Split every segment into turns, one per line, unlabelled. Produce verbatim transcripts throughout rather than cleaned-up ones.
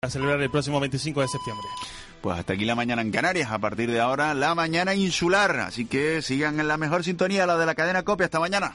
a celebrar el próximo veinticinco de septiembre.
Pues hasta aquí la mañana en Canarias. A partir de ahora, la mañana insular. Así que sigan en la mejor sintonía, la de la cadena COPE. Hasta mañana.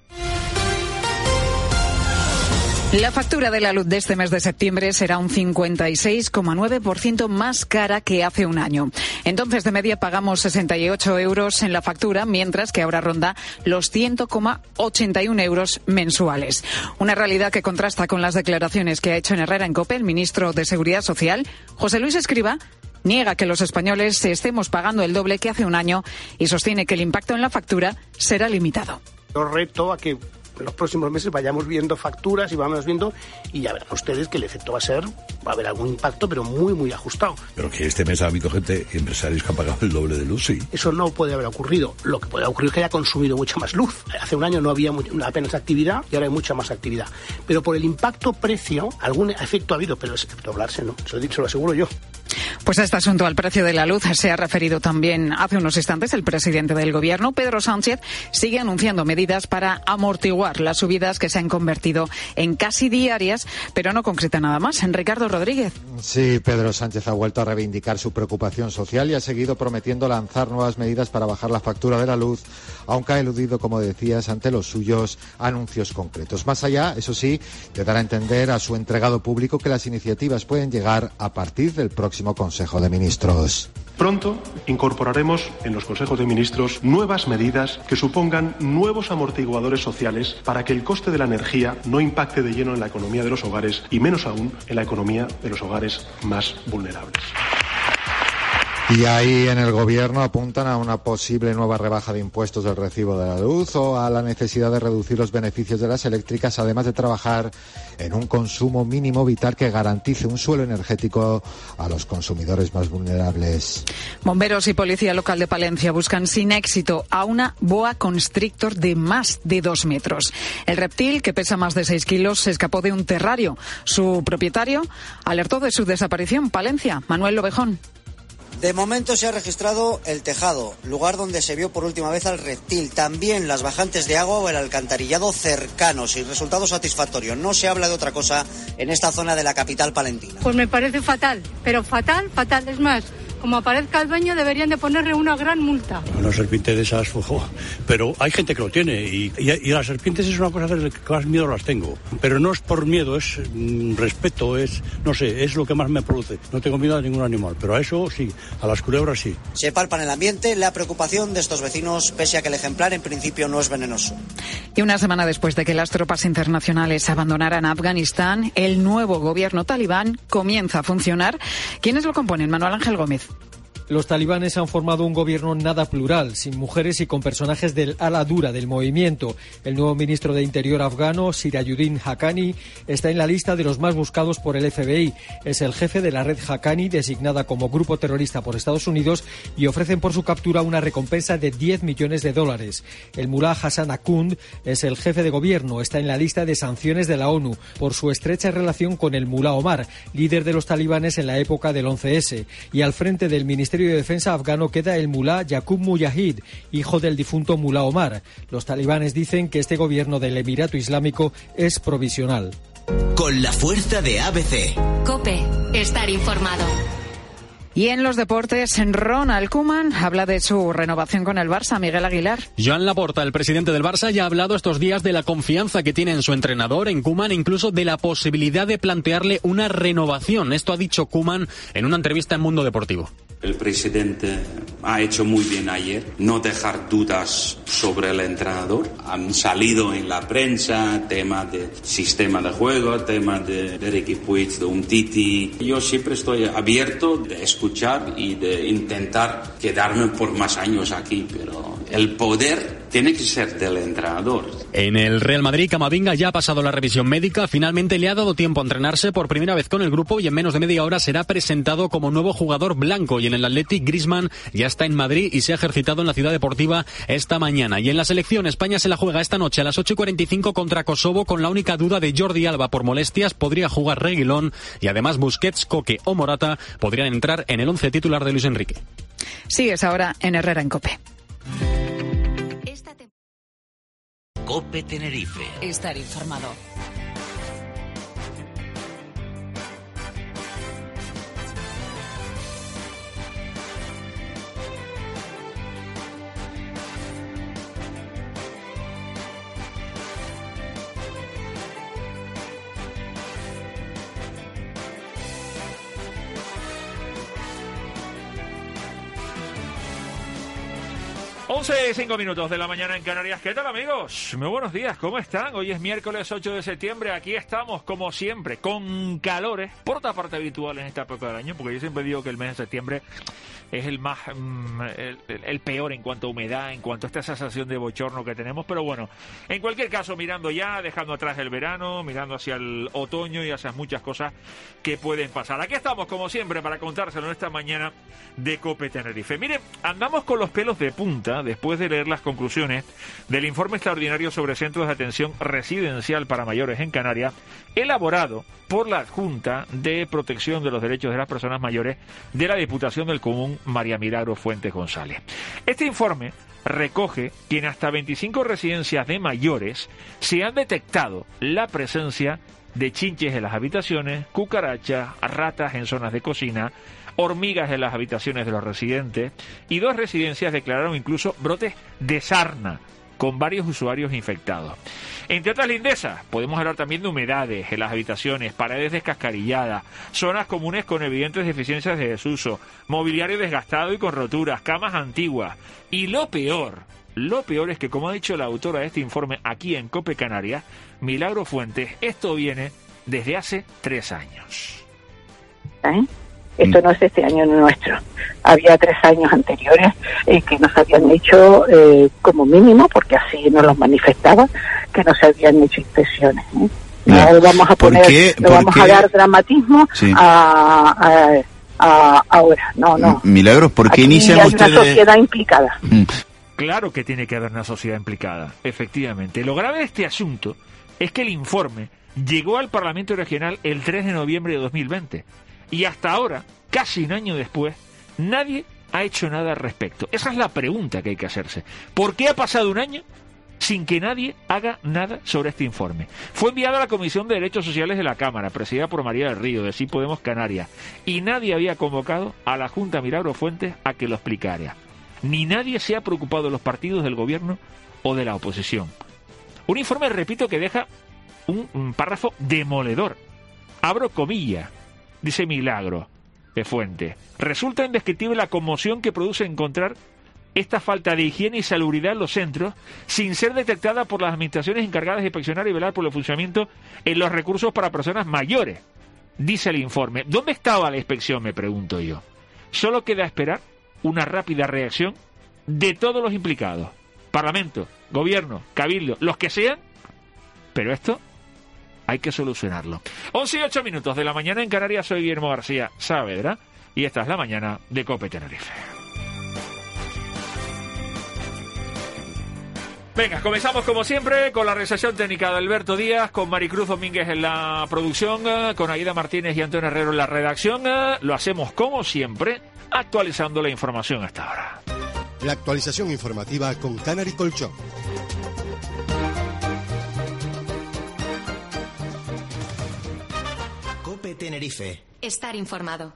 La factura de la luz de este mes de septiembre será un cincuenta y seis coma nueve por ciento más cara que hace un año. Entonces, de media, pagamos sesenta y ocho euros en la factura, mientras que ahora ronda los cien coma ochenta y uno euros mensuales. Una realidad que contrasta con las declaraciones que ha hecho en Herrera en COPE el ministro de Seguridad Social, José Luis Escrivá. Niega que los españoles estemos pagando el doble que hace un año y sostiene que el impacto en la factura será limitado.
Yo reto a que en los próximos meses vayamos viendo facturas y vamos viendo, y ya verán ustedes que el efecto va a ser, va a haber algún impacto, pero muy, muy ajustado.
Pero que este mes ha habido gente, empresarios que han pagado el doble de luz, sí.
Eso no puede haber ocurrido. Lo que puede ocurrir es que haya consumido mucha más luz. Hace un año no había apenas actividad y ahora hay mucha más actividad. Pero por el impacto precio, algún efecto ha habido, pero ese efecto doblarse no, se lo, se lo aseguro yo.
Pues a este asunto, al precio de la luz, se ha referido también hace unos instantes el presidente del Gobierno, Pedro Sánchez. Sigue anunciando medidas para amortiguar las subidas que se han convertido en casi diarias, pero no concreta nada más. En Ricardo Rodríguez.
Sí, Pedro Sánchez ha vuelto a reivindicar su preocupación social y ha seguido prometiendo lanzar nuevas medidas para bajar la factura de la luz, aunque ha eludido, como decías, ante los suyos anuncios concretos. Más allá, eso sí, de dar a entender a su entregado público que las iniciativas pueden llegar a partir del próximo Consejo de Ministros.
Pronto incorporaremos en los consejos de ministros nuevas medidas que supongan nuevos amortiguadores sociales para que el coste de la energía no impacte de lleno en la economía de los hogares y menos aún en la economía de los hogares más vulnerables.
Y ahí en el Gobierno apuntan a una posible nueva rebaja de impuestos del recibo de la luz o a la necesidad de reducir los beneficios de las eléctricas, además de trabajar en un consumo mínimo vital que garantice un suelo energético a los consumidores más vulnerables.
Bomberos y Policía Local de Palencia buscan sin éxito a una boa constrictor de más de dos metros. El reptil, que pesa más de seis kilos, se escapó de un terrario. Su propietario alertó de su desaparición. Palencia, Manuel Lobejón.
De momento se ha registrado el tejado, lugar donde se vio por última vez al reptil. También las bajantes de agua o el alcantarillado cercanos y resultado satisfactorio. No se habla de otra cosa en esta zona de la capital palentina.
Pues me parece fatal, pero fatal, fatal. Es más, como aparezca el dueño deberían de ponerle una gran multa.
Una serpiente de esas, ojo, pero hay gente que lo tiene y, y, y las serpientes es una cosa de que más miedo las tengo. Pero no es por miedo, es mm, respeto, es, no sé, es lo que más me produce. No tengo miedo a ningún animal, pero a eso sí, a las culebras sí.
Se palpa en el ambiente la preocupación de estos vecinos, pese a que el ejemplar en principio no es venenoso.
Y una semana después de que las tropas internacionales abandonaran Afganistán, el nuevo gobierno talibán comienza a funcionar. ¿Quiénes lo componen? Manuel Ángel Gómez.
Los talibanes han formado un gobierno nada plural, sin mujeres y con personajes del ala dura del movimiento. El nuevo ministro de Interior afgano, Sirayuddin Haqqani, está en la lista de los más buscados por el F B I. Es el jefe de la red Haqqani, designada como grupo terrorista por Estados Unidos, y ofrecen por su captura una recompensa de diez millones de dólares. El mulá Hassan Akhund es el jefe de gobierno, está en la lista de sanciones de la ONU por su estrecha relación con el mulá Omar, líder de los talibanes en la época del once ese. Y al frente del Ministerio de Defensa afgano queda el mulá Yaqub Mujahid, hijo del difunto mulá Omar. Los talibanes dicen que este gobierno del Emirato Islámico es provisional.
Con la fuerza de A B C.
COPE, estar informado.
Y en los deportes, Ronald Koeman habla de su renovación con el Barça. Miguel Aguilar.
Joan Laporta, el presidente del Barça, ya ha hablado estos días de la confianza que tiene en su entrenador, en Koeman, e incluso de la posibilidad de plantearle una renovación. Esto ha dicho Koeman en una entrevista en Mundo Deportivo.
El presidente ha hecho muy bien ayer no dejar dudas sobre el entrenador. Han salido en la prensa temas de sistema de juego, temas de Riqui Puig, de Umtiti. Yo siempre estoy abierto de escuchar y de intentar quedarme por más años aquí, pero el poder tiene que ser del entrenador.
En el Real Madrid, Camavinga ya ha pasado la revisión médica. Finalmente le ha dado tiempo a entrenarse por primera vez con el grupo y en menos de media hora será presentado como nuevo jugador blanco. Y en el Athletic, Griezmann ya está en Madrid y se ha ejercitado en la Ciudad Deportiva esta mañana. Y en la selección, España se la juega esta noche a las ocho y cuarenta y cinco contra Kosovo, con la única duda de Jordi Alba por molestias. Podría jugar Reguilón y además Busquets, Coque o Morata podrían entrar en el once titular de Luis Enrique.
Sigues ahora en Herrera en COPE.
COPE Tenerife.
Estar informado.
once y cinco minutos de la mañana en Canarias. ¿Qué tal, amigos? Muy buenos días, ¿cómo están? Hoy es miércoles ocho de septiembre. Aquí estamos, como siempre, con calores, por otra parte habitual en esta época del año, porque yo siempre digo que el mes de septiembre es el más mm, el, el peor en cuanto a humedad, en cuanto a esta sensación de bochorno que tenemos. Pero bueno, en cualquier caso, mirando ya, dejando atrás el verano, mirando hacia el otoño y hacia muchas cosas que pueden pasar. Aquí estamos, como siempre, para contárselo en esta mañana de COPE Tenerife. Miren, andamos con los pelos de punta después de leer las conclusiones del informe extraordinario sobre centros de atención residencial para mayores en Canarias, elaborado por la Junta de Protección de los Derechos de las Personas Mayores de la Diputación del Común, María Milagros Fuentes González. Este informe recoge que en hasta veinticinco residencias de mayores se han detectado la presencia de chinches en las habitaciones, cucarachas, ratas en zonas de cocina, hormigas en las habitaciones de los residentes, y dos residencias declararon incluso brotes de sarna con varios usuarios infectados. Entre otras lindezas, podemos hablar también de humedades en las habitaciones, paredes descascarilladas, zonas comunes con evidentes deficiencias de desuso, mobiliario desgastado y con roturas, camas antiguas. Y lo peor, lo peor es que, como ha dicho la autora de este informe aquí en COPE Canarias, Milagros Fuentes, esto viene desde hace tres años.
¿Eh? Esto no es este año nuestro. Había tres años anteriores eh, que nos habían hecho, eh, como mínimo, porque así nos los manifestaba, que nos habían hecho inspecciones. ¿eh? No ah, vamos a poner, qué, no vamos qué? a dar dramatismo sí. a, a, a ahora. No, no.
Milagros, ¿por qué
Aquí
inician
hay
ustedes?
Una sociedad implicada.
Mm.
Claro que tiene que haber una sociedad implicada, efectivamente. Lo grave de este asunto es que el informe llegó al Parlamento Regional el tres de noviembre de dos mil veinte. Y hasta ahora, casi un año después, nadie ha hecho nada al respecto. Esa es la pregunta que hay que hacerse. ¿Por qué ha pasado un año sin que nadie haga nada sobre este informe? Fue enviado a la Comisión de Derechos Sociales de la Cámara, presidida por María del Río, de Sí Podemos Canarias, y nadie había convocado a la Junta Milagros Fuentes a que lo explicara. Ni nadie se ha preocupado de los partidos del gobierno o de la oposición. Un informe, repito, que deja un, un párrafo demoledor. Abro comillas. Dice Milagros de Fuentes: resulta indescriptible la conmoción que produce encontrar esta falta de higiene y salubridad en los centros sin ser detectada por las administraciones encargadas de inspeccionar y velar por el funcionamiento en los recursos para personas mayores. Dice el informe. ¿Dónde estaba la inspección?, me pregunto yo. Solo queda esperar una rápida reacción de todos los implicados. Parlamento, gobierno, cabildo, los que sean, pero esto hay que solucionarlo. once y ocho minutos de la mañana en Canarias. Soy Guillermo García Saavedra y esta es la mañana de COPE Tenerife. Venga, comenzamos como siempre con la realización técnica de Alberto Díaz, con Maricruz Domínguez en la producción, con Aida Martínez y Antonio Herrero en la redacción. Lo hacemos como siempre, actualizando la información hasta ahora.
La actualización informativa con Canary Colchón.
COPE Tenerife.
Estar informado.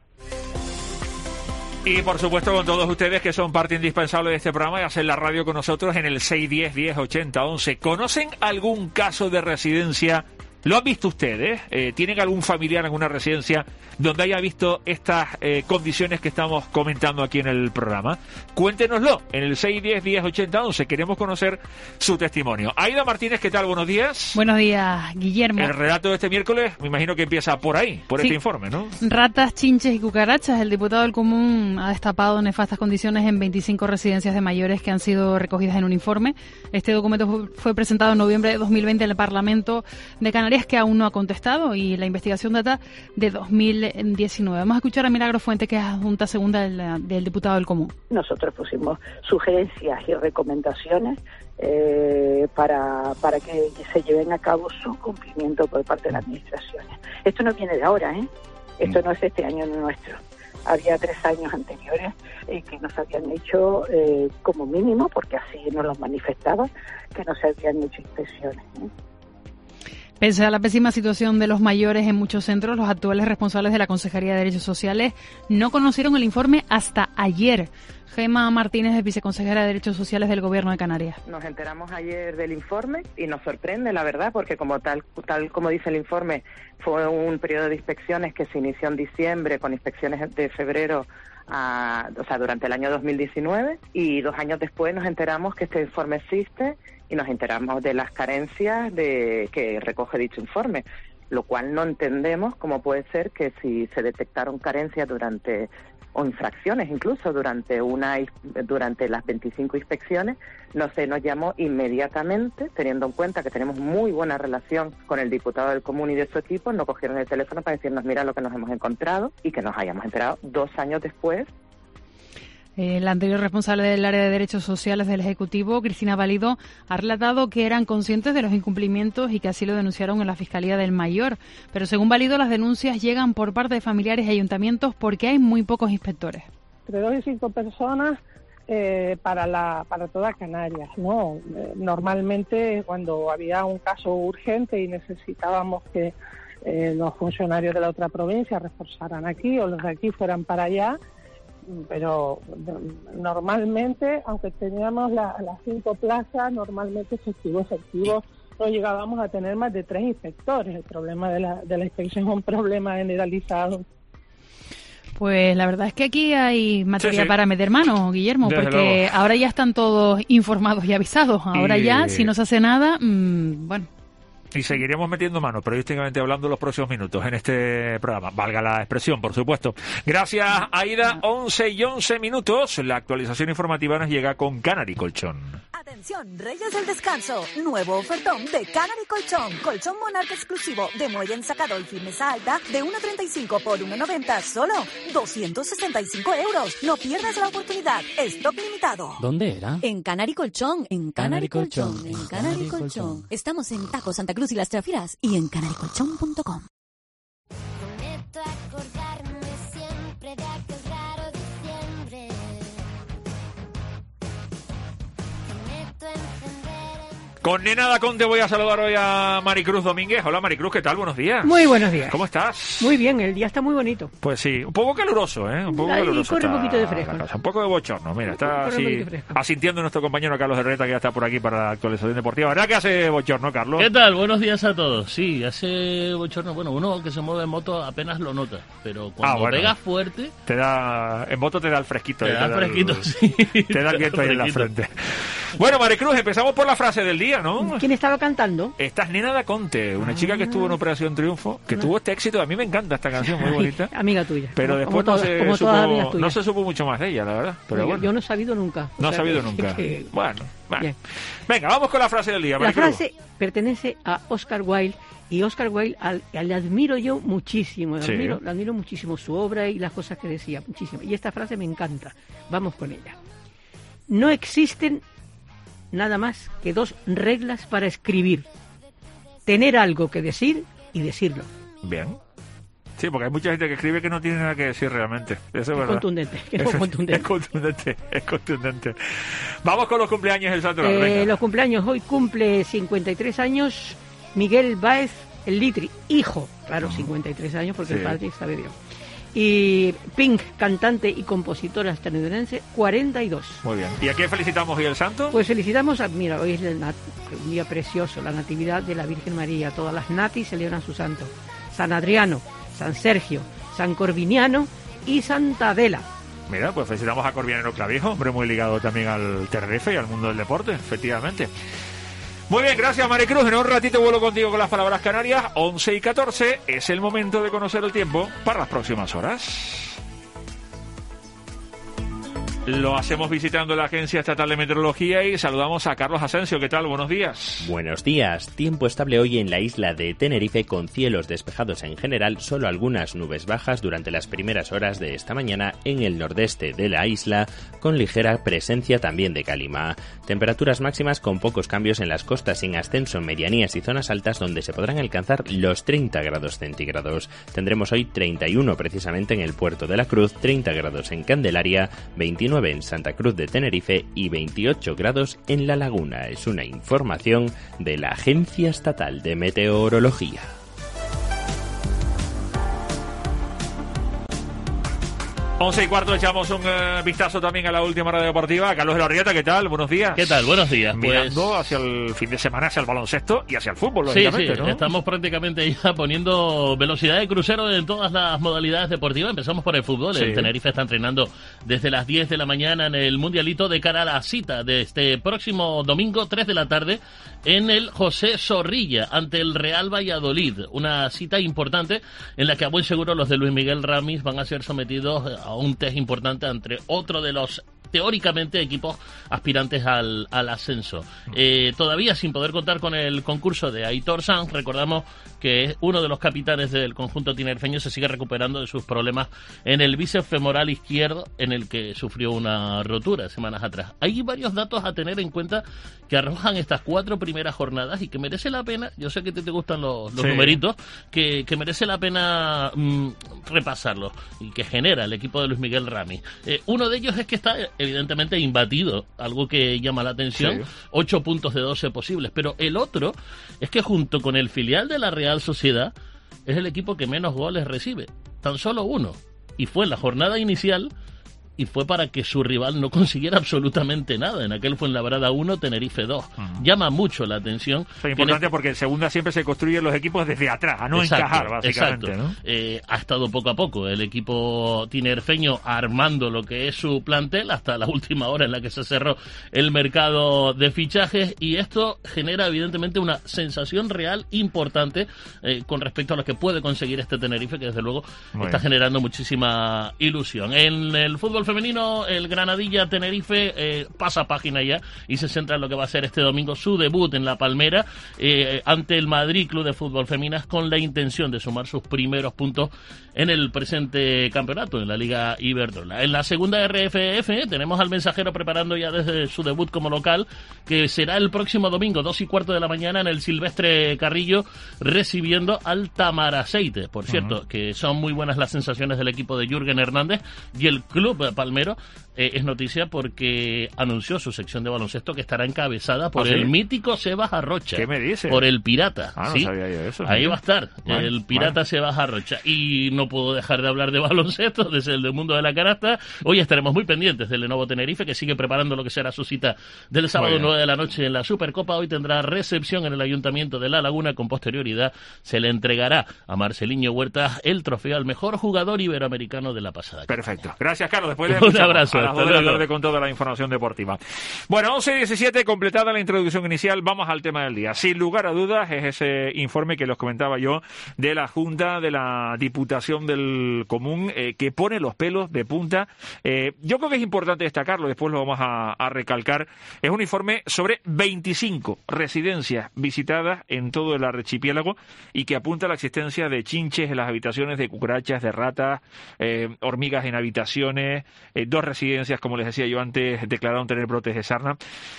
Y por supuesto con todos ustedes que son parte indispensable de este programa y hacen la radio con nosotros en el seis diez, diez ochenta, once. ¿Conocen algún caso de residencia? ¿Lo han visto ustedes? Eh, ¿Tienen algún familiar en alguna residencia donde haya visto estas eh, condiciones que estamos comentando aquí en el programa? Cuéntenoslo en el seis diez, diez ochenta, once. Queremos conocer su testimonio. Aida Martínez, ¿qué tal? Buenos días.
Buenos días, Guillermo.
El relato de este miércoles me imagino que empieza por ahí, por sí. este informe, ¿no?
Ratas, chinches y cucarachas. El diputado del Común ha destapado nefastas condiciones en veinticinco residencias de mayores que han sido recogidas en un informe. Este documento fue presentado en noviembre de dos mil veinte en el Parlamento de Canarias, que aún no ha contestado, y la investigación data de dos mil diecinueve. Vamos a escuchar a Milagros Fuentes, que es adjunta segunda del, del diputado del Común.
Nosotros pusimos sugerencias y recomendaciones eh, para, para que se lleven a cabo su cumplimiento por parte de las administraciones. Esto no viene de ahora, ¿eh? Esto no es este año nuestro. Había tres años anteriores eh, que nos habían hecho, eh, como mínimo, porque así nos los manifestaba, que nos habían hecho inspecciones, ¿eh?
Pese a la pésima situación de los mayores en muchos centros, los actuales responsables de la Consejería de Derechos Sociales no conocieron el informe hasta ayer. Gema Martínez es viceconsejera de Derechos Sociales del Gobierno de Canarias.
Nos enteramos ayer del informe y nos sorprende, la verdad, porque como tal, tal como dice el informe, fue un periodo de inspecciones que se inició en diciembre, con inspecciones de febrero a, o sea, durante el año dos mil diecinueve, y dos años después nos enteramos que este informe existe y nos enteramos de las carencias de que recoge dicho informe, lo cual no entendemos cómo puede ser que si se detectaron carencias durante o infracciones incluso durante una durante las veinticinco inspecciones, no se nos llamó inmediatamente, teniendo en cuenta que tenemos muy buena relación con el diputado del Común y de su equipo. No cogieron el teléfono para decirnos mira lo que nos hemos encontrado, y que nos hayamos enterado dos años después.
El anterior responsable del área de Derechos Sociales del Ejecutivo, Cristina Valido, ha relatado que eran conscientes de los incumplimientos y que así lo denunciaron en la Fiscalía del Mayor. Pero según Valido, las denuncias llegan por parte de familiares y ayuntamientos porque hay muy pocos inspectores.
Entre dos y cinco personas eh, para la para toda Canarias, ¿no? Eh, normalmente cuando había un caso urgente y necesitábamos que eh, los funcionarios de la otra provincia reforzaran aquí o los de aquí fueran para allá, pero normalmente, aunque teníamos la, las cinco plazas, normalmente efectivo, efectivo, no llegábamos a tener más de tres inspectores. El problema de la, de la inspección es un problema generalizado.
Pues la verdad es que aquí hay materia
sí, sí.
para meter mano, Guillermo,
Desde
porque
luego.
ahora ya están todos informados y avisados. Ahora
Y...
ya, si no se hace nada, mmm, bueno...
Y seguiremos metiendo mano periodísticamente hablando los próximos minutos en este programa. Valga la expresión, por supuesto. Gracias, Aida. once y once minutos. La actualización informativa nos llega con Canary Colchón.
Atención, Reyes del Descanso. Nuevo ofertón de Canary Colchón. Colchón Monarca exclusivo de muelle ensacado y firmeza alta de uno treinta y cinco por uno noventa. Solo doscientos sesenta y cinco euros. No pierdas la oportunidad. Stock limitado.
¿Dónde era?
En Canary Colchón. En Canary,
Canary
Colchón.
Colchón.
En Canary Colchón. Estamos en Taco Santa Cruz y Las Trafiras y en canary colchón punto com.
Prometo acordarme siempre de aquel raro diciembre. Prometo encender en...
Con Nena da Conte voy a saludar hoy a Maricruz Domínguez. Hola Maricruz, ¿qué tal? Buenos días.
Muy buenos días.
¿Cómo estás?
Muy bien, el día está muy bonito.
Pues sí, un poco caluroso, ¿eh? Un poco
Ahí
caluroso.
corre un
está
poquito de fresco.
la cosa, un poco de bochorno, mira, está
Corre un
así
poquito de fresco.
asintiendo nuestro compañero Carlos Herreta, que ya está por aquí para la actualización deportiva. ¿Verdad que hace bochorno, Carlos?
¿Qué tal? Buenos días a todos. Sí, hace bochorno. Bueno, uno que se mueve en moto apenas lo nota, pero cuando
Ah, bueno.
pega fuerte...
Te da, en moto te da el fresquito.
Te
eh,
da el fresquito,
el-
sí.
Te da el viento ahí en la
Fresquito.
frente. Bueno, Maricruz, empezamos por la frase del día, ¿no?
¿Quién estaba cantando?
Esta es Nena da Conte, una chica que estuvo en Operación Triunfo, que tuvo este éxito. A mí me encanta esta canción, muy bonita.
Amiga tuya.
Pero
Como-
después
como
no,
todas-
se
como todas las amigas
supo,
tuyas.
no se supo mucho más de ella, la verdad. Pero
yo,
bueno,
yo no he sabido nunca.
no
O
ha
sea,
sabido
que-
nunca.
que-
Bueno, bueno.
Bien.
Venga, vamos con la frase del día,
La
Maricruz.
frase pertenece a Oscar Wilde, y Oscar Wilde al, al- le admiro yo muchísimo, le
Sí.
admiro, le admiro muchísimo su obra y las cosas que decía, muchísimo. Y esta frase me encanta. Vamos con ella. No existen nada más que dos reglas para escribir: tener algo que decir y decirlo.
Bien. Sí, porque hay mucha gente que escribe que no tiene nada que decir realmente. Eso es,
Es
verdad.
contundente, que no
Eso es-
contundente.
Es contundente, es contundente. Vamos con los cumpleaños del Santo Oral,
Eh,
venga.
los cumpleaños. Hoy cumple cincuenta y tres años Miguel Báez el Litri, hijo. Claro, cincuenta y tres años porque
Sí.
el padre sabe Dios. Y Pink, cantante y compositora estadounidense, cuarenta y dos.
Muy bien. ¿Y a quién felicitamos hoy el santo?
Pues felicitamos a, mira, hoy es el nat- un día precioso, la Natividad de la Virgen María. Todas las natis celebran su santo. San Adriano, San Sergio, San Corviniano y Santa Adela.
Mira, pues felicitamos a Corvianero Clavijo, hombre muy ligado también al Tenerife y al mundo del deporte, efectivamente. Muy bien, gracias Maricruz. En un ratito vuelo contigo con las palabras canarias. once y catorce, es el momento de conocer el tiempo para las próximas horas. Lo hacemos visitando la Agencia Estatal de Meteorología y saludamos a Carlos Asensio. ¿Qué tal? Buenos días.
Buenos días. Tiempo estable hoy en la isla de Tenerife con cielos despejados en general, solo algunas nubes bajas durante las primeras horas de esta mañana en el nordeste de la isla, con ligera presencia también de calima. Temperaturas máximas con pocos cambios en las costas, en ascenso en medianías y zonas altas donde se podrán alcanzar los treinta grados centígrados. Tendremos hoy treinta y uno precisamente en el puerto de la Cruz, treinta grados en Candelaria, veintinueve en Santa Cruz de Tenerife y veintiocho grados en La Laguna. Es una información de la Agencia Estatal de Meteorología.
once y cuarto echamos un uh, vistazo también a la última radio deportiva. Carlos de la Rieta, ¿qué tal? Buenos días.
¿Qué tal? Buenos días.
Mirando
pues...
hacia el fin de semana, hacia el baloncesto y hacia el fútbol,
sí,
lógicamente,
sí,
¿no?
Estamos prácticamente ya poniendo velocidad de crucero en todas las modalidades deportivas. Empezamos por el fútbol. Sí. El Tenerife está entrenando desde las diez de la mañana en el Mundialito de cara a la cita de este próximo domingo, tres de la tarde, en el José Zorrilla, ante el Real Valladolid. Una cita importante en la que a buen seguro los de Luis Miguel Ramis van a ser sometidos a un test importante entre otro de los teóricamente equipos aspirantes al, al ascenso. Eh, todavía sin poder contar con el concurso de Aitor Sanz, recordamos que uno de los capitanes del conjunto tinerfeño se sigue recuperando de sus problemas en el bíceps femoral izquierdo, en el que sufrió una rotura semanas atrás. Hay varios datos a tener en cuenta que arrojan estas cuatro primeras jornadas y que merece la pena, yo sé que te, te gustan los, los sí. numeritos, que, que merece la pena mmm, repasarlos y que genera el equipo de Luis Miguel Ramis. Eh, uno de ellos es que está evidentemente imbatido, algo que llama la atención, sí. ocho puntos de doce posibles, pero el otro es que junto con el filial de la Real Sociedad es el equipo que menos goles recibe, tan solo uno, y fue en la jornada inicial y fue para que su rival no consiguiera absolutamente nada. En aquel Fuenlabrada uno, Tenerife dos. Uh-huh. Llama mucho la atención.
Es importante en... porque en segunda siempre se construyen los equipos desde atrás, a no exacto, encajar, básicamente. ¿No?
Eh, ha estado poco a poco el equipo tinerfeño armando lo que es su plantel hasta la última hora en la que se cerró el mercado de fichajes, y esto genera evidentemente una sensación real importante eh, con respecto a lo que puede conseguir este Tenerife, que desde luego Muy está bien. generando muchísima ilusión. En el fútbol femenino, el Granadilla Tenerife eh, pasa página ya y se centra en lo que va a ser este domingo su debut en La Palmera eh, ante el Madrid Club de Fútbol Feminas, con la intención de sumar sus primeros puntos en el presente campeonato en la Liga Iberdrola. En la segunda R F F tenemos al Mensajero preparando ya desde su debut como local, que será el próximo domingo, dos y cuarto de la mañana, en el Silvestre Carrillo, recibiendo al Tamaraceite. Por cierto, uh-huh. que son muy buenas las sensaciones del equipo de Jürgen Hernández, y el club palmero eh, es noticia porque anunció su sección de baloncesto que estará encabezada por ¿Ah, sí? el mítico Sebas Arrocha.
¿Qué me dice?
Por el Pirata.
Ah, no
¿sí?
sabía yo eso.
Ahí va a estar,
bueno,
el Pirata bueno. Sebas Arrocha. Y no puedo dejar de hablar de baloncesto desde el del mundo de la canasta. Hoy estaremos muy pendientes del Lenovo Tenerife, que sigue preparando lo que será su cita del sábado nueve de la noche en la Supercopa. Hoy tendrá recepción en el Ayuntamiento de La Laguna. Con posterioridad se le entregará a Marceliño Huertas el trofeo al mejor jugador iberoamericano de la pasada.
Perfecto. Gracias, Carlos. Después de
un abrazo.
A las dos de la tarde con toda la información deportiva. Bueno, once y diecisiete, completada la introducción inicial, vamos al tema del día. Sin lugar a dudas, es ese informe que les comentaba yo de la Junta de la Diputación del Común, eh, que pone los pelos de punta. Eh, yo creo que es importante destacarlo, después lo vamos a, a recalcar. Es un informe sobre veinticinco residencias visitadas en todo el archipiélago y que apunta a la existencia de chinches en las habitaciones, de cucarachas, de ratas, eh, hormigas en habitaciones, eh, dos residencias, como les decía yo antes, declararon tener brotes de sarna.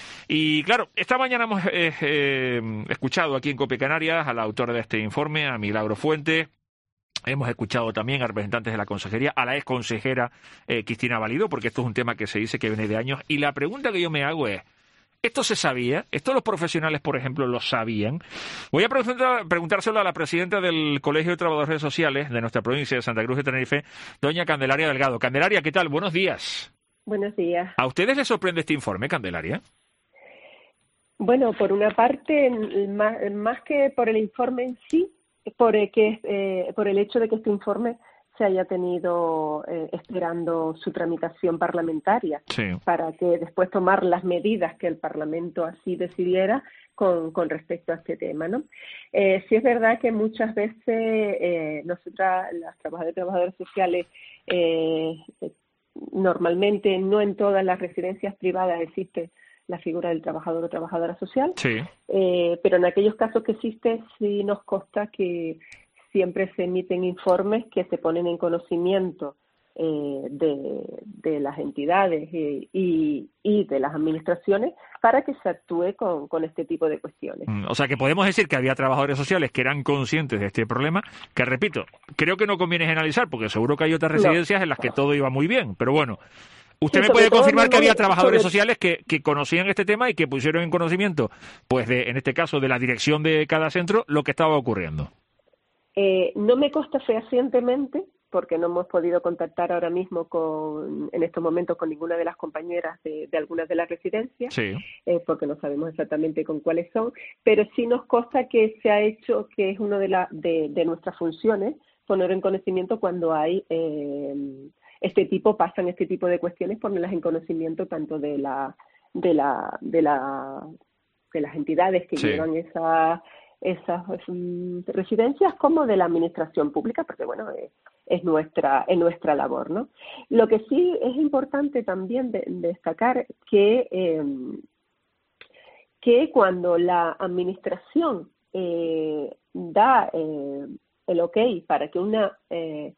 Y claro, esta mañana hemos eh, eh, escuchado aquí en COPE Canarias a la autora de este informe, a Milagro Fuentes. Hemos escuchado también a representantes de la consejería, a la ex consejera eh, Cristina Valido, porque esto es un tema que se dice que viene de años. Y la pregunta que yo me hago es, ¿esto se sabía? ¿Esto los profesionales, por ejemplo, lo sabían? Voy a preguntar, preguntárselo a la presidenta del Colegio de Trabajadores Sociales de nuestra provincia de Santa Cruz de Tenerife, doña Candelaria Delgado. Candelaria, ¿qué tal? Buenos días.
Buenos días.
¿A ustedes les sorprende este informe, Candelaria?
Bueno, por una parte, más, más que por el informe en sí, por el, que, eh, por el hecho de que este informe se haya tenido eh, esperando su tramitación parlamentaria, sí, para que después tomar las medidas que el Parlamento así decidiera con, con respecto a este tema, ¿no? Eh, sí es verdad que muchas veces eh, nosotras, las trabajadoras y trabajadores sociales, eh, normalmente no en todas las residencias privadas existe la figura del trabajador o trabajadora social, sí, eh, pero en aquellos casos que existe sí nos consta que siempre se emiten informes que se ponen en conocimiento eh, de, de las entidades y, y, y de las administraciones para que se actúe con, con este tipo de cuestiones.
O sea, que podemos decir que había trabajadores sociales que eran conscientes de este problema, que repito, creo que no conviene generalizar, porque seguro que hay otras residencias no. en las que todo iba muy bien, pero bueno, ¿usted sí, me puede confirmar que había trabajadores sobre... sociales que, que conocían este tema y que pusieron en conocimiento, pues de, en este caso, de la dirección de cada centro, lo que estaba ocurriendo?
Eh, no me consta fehacientemente, porque no hemos podido contactar ahora mismo con, en estos momentos con ninguna de las compañeras de, de algunas de las residencias,
sí.
eh, porque no sabemos exactamente con cuáles son, pero sí nos consta que se ha hecho, que es una de, la, de, de nuestras funciones, poner en conocimiento cuando hay eh, este tipo, pasan este tipo de cuestiones, ponerlas en conocimiento tanto de la de la de la de las entidades que
sí.
llevan esa esas um, residencias como de la administración pública, porque bueno, es, es nuestra es nuestra labor, ¿no? Lo que sí es importante también de, de destacar que eh, que cuando la administración eh, da eh, el ok para que una eh,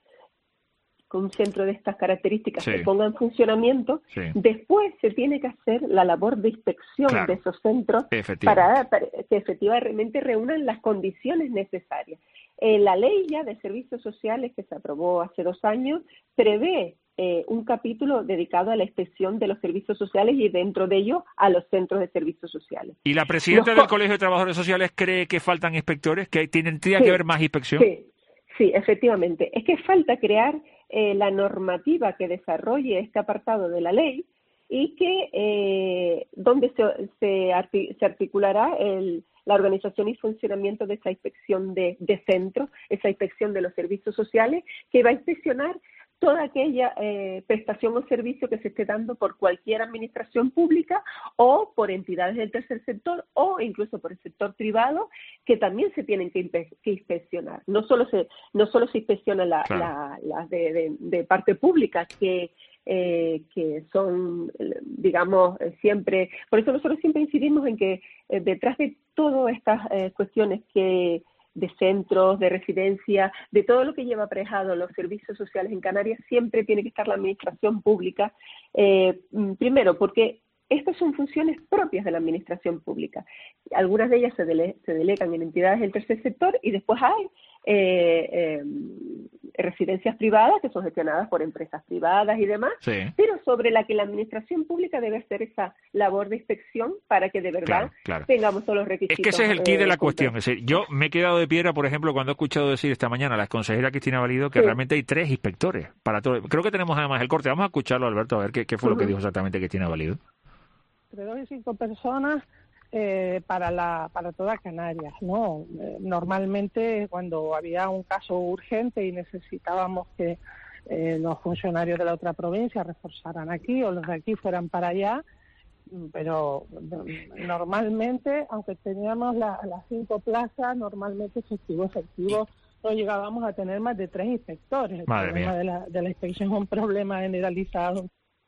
un centro de estas características
sí.
se ponga en funcionamiento,
sí.
después se tiene que hacer la labor de inspección claro. de esos centros para, para que efectivamente reúnan las condiciones necesarias. Eh, la ley ya de servicios sociales que se aprobó hace dos años prevé eh, un capítulo dedicado a la inspección de los servicios sociales y dentro de ello a los centros de servicios sociales.
¿Y la presidenta los del Colegio de Trabajadores Sociales cree que faltan inspectores, que tienen, tendría sí. que haber más inspección?
Sí, sí, efectivamente. Es que falta crear Eh, la normativa que desarrolle este apartado de la ley y que eh, donde se, se, arti se articulará el, la organización y funcionamiento de esa inspección de, de centros, esa inspección de los servicios sociales, que va a inspeccionar toda aquella eh, prestación o servicio que se esté dando por cualquier administración pública o por entidades del tercer sector o incluso por el sector privado, que también se tienen que, que inspeccionar. No solo se no solo se inspecciona la, claro. la, la de, de, de parte pública, que eh, que son, digamos, siempre... Por eso nosotros siempre incidimos en que eh, detrás de todas estas eh, cuestiones que... de centros, de residencia, de todo lo que lleva aparejado los servicios sociales en Canarias, siempre tiene que estar la administración pública. Eh, primero, porque estas son funciones propias de la administración pública. Algunas de ellas se, dele se delegan en entidades del tercer sector y después hay eh, eh, residencias privadas que son gestionadas por empresas privadas y demás, sí. pero sobre la que la administración pública debe hacer esa labor de inspección para que de verdad
claro, claro.
tengamos todos los requisitos.
Es que ese es el key de la
eh,
cuestión. Es decir, yo me he quedado de piedra, por ejemplo, cuando he escuchado decir esta mañana a la consejera Cristina Valido que sí. realmente hay tres inspectores para todo. Creo que tenemos además el corte. Vamos a escucharlo, Alberto, a ver qué, qué fue uh-huh. lo que dijo exactamente Cristina Valido.
Entre dos y cinco personas eh, para la para toda Canarias, ¿no? Eh, normalmente cuando había un caso urgente y necesitábamos que eh, los funcionarios de la otra provincia reforzaran aquí o los de aquí fueran para allá, pero normalmente, aunque teníamos la, las cinco plazas, normalmente efectivo, efectivo, no llegábamos a tener más de tres inspectores. El
Madre
problema
mía.
de la, de la inspección es un problema generalizado.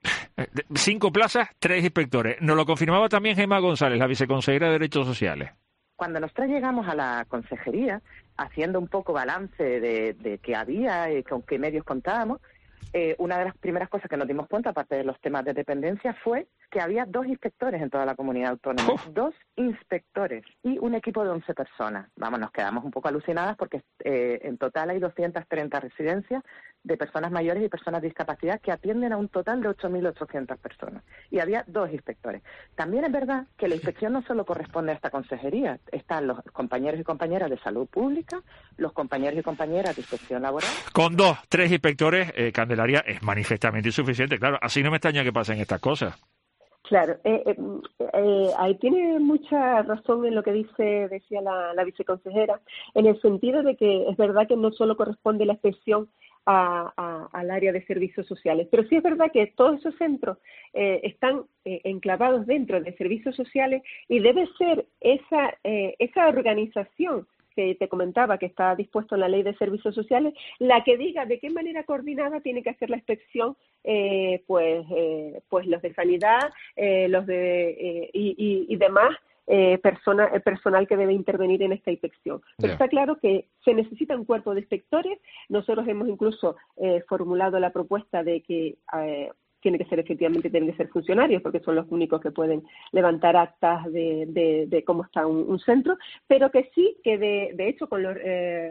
Cinco plazas, tres inspectores. Nos lo confirmaba también Gemma González, la viceconsejera de Derechos Sociales.
Cuando nosotros llegamos a la consejería, haciendo un poco balance de, de qué había y con qué medios contábamos, eh, una de las primeras cosas que nos dimos cuenta, aparte de los temas de dependencia, fue que había dos inspectores en toda la comunidad autónoma. Oh. Dos inspectores y un equipo de once personas. Vamos, nos quedamos un poco alucinadas porque eh, en total hay doscientas treinta residencias de personas mayores y personas de discapacidad que atienden a un total de ocho mil ochocientas personas. Y había dos inspectores. También es verdad que la inspección no solo corresponde a esta consejería. Están los compañeros y compañeras de salud pública, los compañeros y compañeras de inspección laboral.
Con dos, tres inspectores, eh, Candelaria, es manifestamente insuficiente. Claro, así no me extraña que pasen estas cosas.
Claro, eh, eh, eh, ahí tiene mucha razón en lo que dice decía la, la viceconsejera, en el sentido de que es verdad que no solo corresponde la inspección a, a, al área de servicios sociales, pero sí es verdad que todos esos centros eh, están eh, enclavados dentro de servicios sociales y debe ser esa, eh, esa organización que te comentaba que está dispuesto en la Ley de Servicios Sociales, la que diga de qué manera coordinada tiene que hacer la inspección, eh, pues, eh, pues los de sanidad, eh, los de eh, y, y, y demás eh, persona, eh, personal que debe intervenir en esta inspección. Pero yeah. está claro que se necesita un cuerpo de inspectores. Nosotros hemos incluso eh, formulado la propuesta de que eh, tiene que ser efectivamente, tienen que ser funcionarios, porque son los únicos que pueden levantar actas de, de, de cómo está un, un centro, pero que sí, que de, de hecho con los, eh,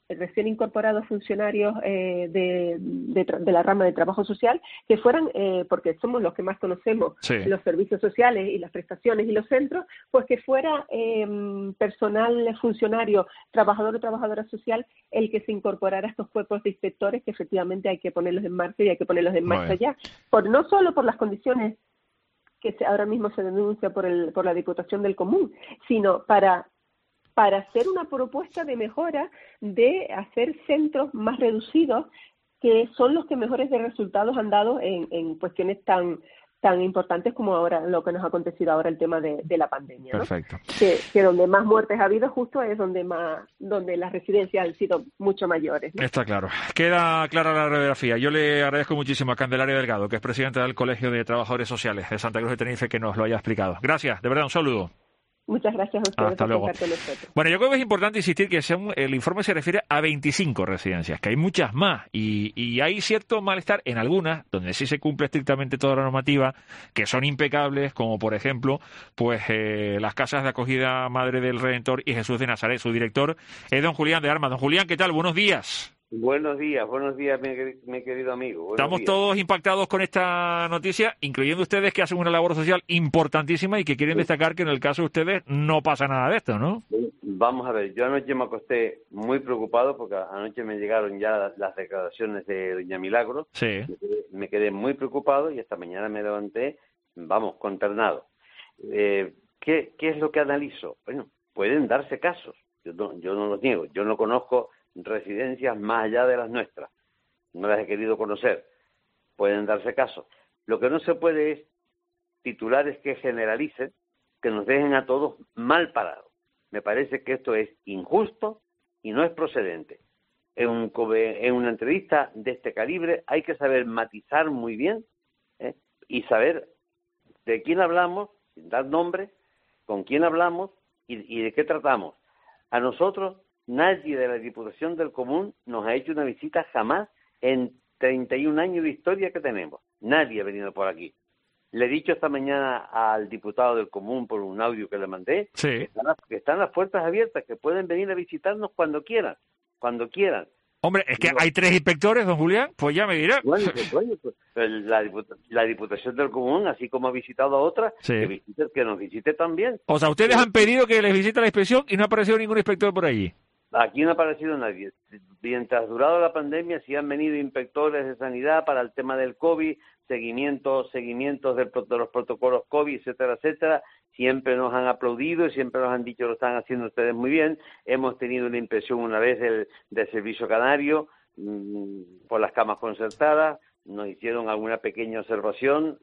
recién incorporados funcionarios eh, de, de, de la rama de trabajo social, que fueran, eh, porque somos los que más conocemos sí. los servicios sociales y las prestaciones y los centros, pues que fuera eh, personal funcionario, trabajador o trabajadora social, el que se incorporara a estos cuerpos de inspectores, que efectivamente hay que ponerlos en marcha y hay que ponerlos en marcha ya, por no solo por las condiciones que se, ahora mismo se denuncia por, el, por la Diputación del Común, sino para para hacer una propuesta de mejora, de hacer centros más reducidos, que son los que mejores de resultados han dado en, en cuestiones tan tan importantes como ahora lo que nos ha acontecido ahora el tema de, de la pandemia, ¿no?
Perfecto.
Que, que donde más muertes ha habido justo es donde más donde las residencias han sido mucho mayores, ¿no?
Está claro. Queda clara la radiografía. Yo le agradezco muchísimo a Candelaria Delgado, que es presidenta del Colegio de Trabajadores Sociales de Santa Cruz de Tenerife, que nos lo haya explicado. Gracias, de verdad, un saludo.
Muchas gracias a ustedes.
Hasta luego. Bueno, yo creo que es importante insistir que sea un, el informe se refiere a veinticinco residencias, que hay muchas más, y, y hay cierto malestar en algunas, donde sí se cumple estrictamente toda la normativa, que son impecables, como por ejemplo, pues eh, las casas de acogida Madre del Redentor y Jesús de Nazaret. Su director es don Julián de Armas. Don Julián, ¿qué tal? Buenos días.
Buenos días, buenos días, mi, mi querido amigo. Buenos
Estamos
días.
todos impactados con esta noticia, incluyendo ustedes que hacen una labor social importantísima y que quieren destacar que en el caso de ustedes no pasa nada de esto, ¿no?
Vamos a ver, yo anoche me acosté muy preocupado porque anoche me llegaron ya las declaraciones de doña Milagros.
Sí.
Me quedé, me quedé muy preocupado y esta mañana me levanté, vamos, consternado. Eh, ¿qué, ¿Qué es lo que analizo? Bueno, pueden darse casos, yo no, yo no los niego, yo no conozco residencias más allá de las nuestras, no las he querido conocer, pueden darse casos. Lo que no se puede es titulares que generalicen, que nos dejen a todos mal parados. Me parece que esto es injusto y no es procedente. En, un, en una entrevista de este calibre hay que saber matizar muy bien ¿eh? y saber de quién hablamos, sin dar nombre, con quién hablamos y, y de qué tratamos. A nosotros nadie de la Diputación del Común nos ha hecho una visita jamás en treinta y un años de historia que tenemos. Nadie ha venido por aquí. Le he dicho esta mañana al diputado del Común por un audio que le mandé
sí.
que, están las, que están las puertas abiertas, que pueden venir a visitarnos cuando quieran, cuando quieran.
Hombre, es que hay tres inspectores, don Julián, pues ya me dirá.
Bueno, pues, bueno, pues, la, la Diputación del Común, así como ha visitado a otras,
sí.
que, visite, que nos visite también.
O sea, ustedes han pedido que les visite la inspección y no ha aparecido ningún inspector por allí.
Aquí no ha aparecido nadie. Mientras ha durado la pandemia, sí han venido inspectores de sanidad para el tema del COVID, seguimientos, seguimientos del, de los protocolos COVID, etcétera, etcétera. Siempre nos han aplaudido y siempre nos han dicho que lo están haciendo ustedes muy bien. Hemos tenido una inspección una vez del, del Servicio Canario mmm, por las camas concertadas. Nos hicieron alguna pequeña observación,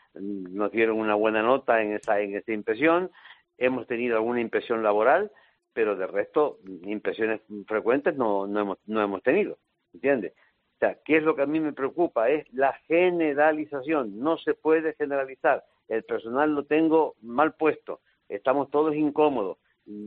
nos dieron una buena nota en esa, en esa inspección. Hemos tenido alguna inspección laboral, pero de resto, impresiones frecuentes no, no, hemos, no hemos tenido, ¿entiendes? O sea, ¿qué es lo que a mí me preocupa? Es la generalización, no se puede generalizar, el personal lo tengo mal puesto, estamos todos incómodos,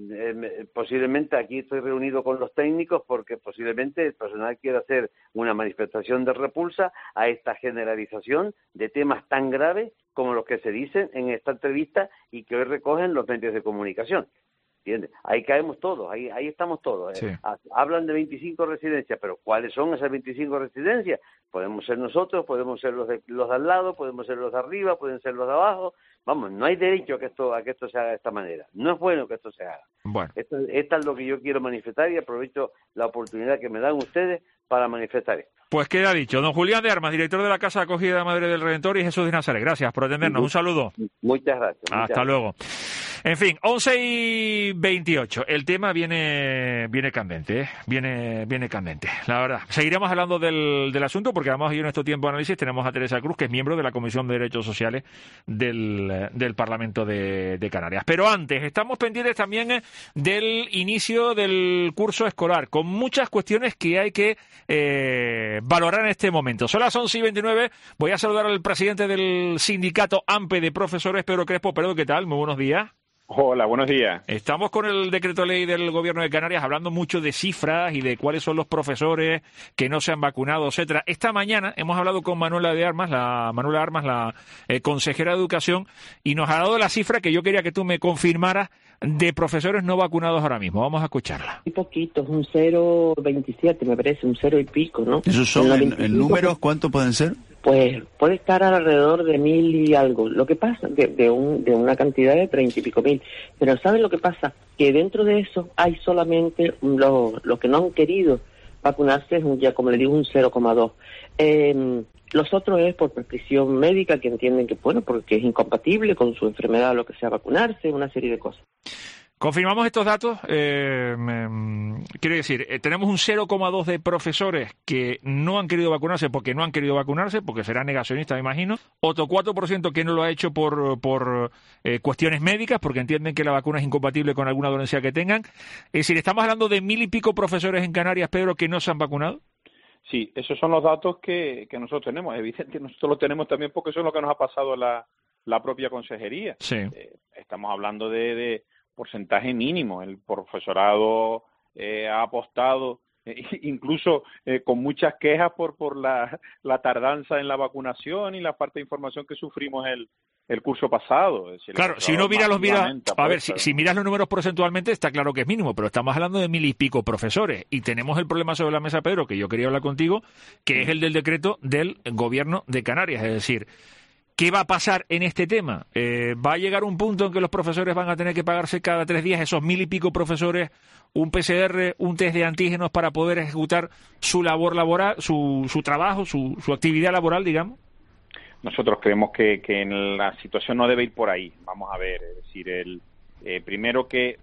eh, posiblemente aquí estoy reunido con los técnicos porque posiblemente el personal quiera hacer una manifestación de repulsa a esta generalización de temas tan graves como los que se dicen en esta entrevista y que hoy recogen los medios de comunicación. ¿Entiendes? Ahí caemos todos, ahí ahí estamos todos.
Sí.
Eh. Hablan de veinticinco residencias, pero ¿cuáles son esas veinticinco residencias? Podemos ser nosotros, podemos ser los de, los de al lado, podemos ser los de arriba, pueden ser los de abajo. Vamos, no hay derecho a que esto a que esto se haga de esta manera. No es bueno que esto se haga.
Bueno.
Esto, esta es lo que yo quiero manifestar y aprovecho la oportunidad que me dan ustedes para manifestar esto.
Pues queda dicho. Don Julián de Armas, director de la Casa de Acogida de Madre del Redentor y Jesús de Nazaret. Gracias por atendernos. Un saludo.
Muchas gracias.
Hasta
muchas gracias.
luego. En fin, once y veintiocho. El tema viene viene candente, ¿eh? Viene viene candente, la verdad. Seguiremos hablando del, del asunto porque además hoy en nuestro tiempo de análisis tenemos a Teresa Cruz, que es miembro de la Comisión de Derechos Sociales del, del Parlamento de, de Canarias. Pero antes, estamos pendientes también del inicio del curso escolar, con muchas cuestiones que hay que eh, valorar en este momento. Son las once y veintinueve. Voy a saludar al presidente del sindicato AMPE de profesores, Pedro Crespo. Pedro, ¿qué tal? Muy buenos días.
Hola, buenos días.
Estamos con el decreto ley del Gobierno de Canarias hablando mucho de cifras y de cuáles son los profesores que no se han vacunado, etcétera. Esta mañana hemos hablado con Manuela de Armas, la Manuela Armas, la eh, consejera de Educación, y nos ha dado la cifra que yo quería que tú me confirmaras de profesores no vacunados ahora mismo. Vamos a escucharla.
Muy poquitos, un cero coma veintisiete me parece, un cero y pico, ¿no?
¿Esos son en, en números? ¿Cuántos pueden ser?
Pues puede estar alrededor de mil y algo. Lo que pasa, de, de, un, de una cantidad de treinta y pico mil. Pero ¿saben lo que pasa? Que dentro de eso hay solamente los lo que no han querido vacunarse, es un, ya como le digo, un cero coma dos. Eh, los otros es por prescripción médica, que entienden que, bueno, porque es incompatible con su enfermedad lo que sea vacunarse, una serie de cosas.
Confirmamos estos datos. Eh, me, quiero decir, eh, tenemos un cero coma dos de profesores que no han querido vacunarse porque no han querido vacunarse, porque será negacionista, me imagino. Otro cuatro por ciento que no lo ha hecho por, por eh, cuestiones médicas, porque entienden que la vacuna es incompatible con alguna dolencia que tengan. Es decir, estamos hablando de mil y pico profesores en Canarias, Pedro, que no se han vacunado.
Sí, esos son los datos que, que nosotros tenemos. Evidentemente, nosotros los tenemos también porque eso es lo que nos ha pasado la, la propia consejería.
Sí.
Eh, estamos hablando de... de porcentaje mínimo. El profesorado eh, ha apostado, eh, incluso eh, con muchas quejas por por la, la tardanza en la vacunación y la falta de información que sufrimos el, el curso pasado. Es decir,
claro, si uno mira los mira, a ver, si, si miras los números porcentualmente está claro que es mínimo, pero estamos hablando de mil y pico profesores y tenemos el problema sobre la mesa, Pedro, que yo quería hablar contigo, que es el del decreto del Gobierno de Canarias, es decir, ¿qué va a pasar en este tema? Eh, ¿Va a llegar un punto en que los profesores van a tener que pagarse cada tres días, esos mil y pico profesores, un P C R, un test de antígenos para poder ejecutar su labor laboral, su, su trabajo, su, su actividad laboral, digamos?
Nosotros creemos que, que en la situación no debe ir por ahí. Vamos a ver, es decir, el eh, primero que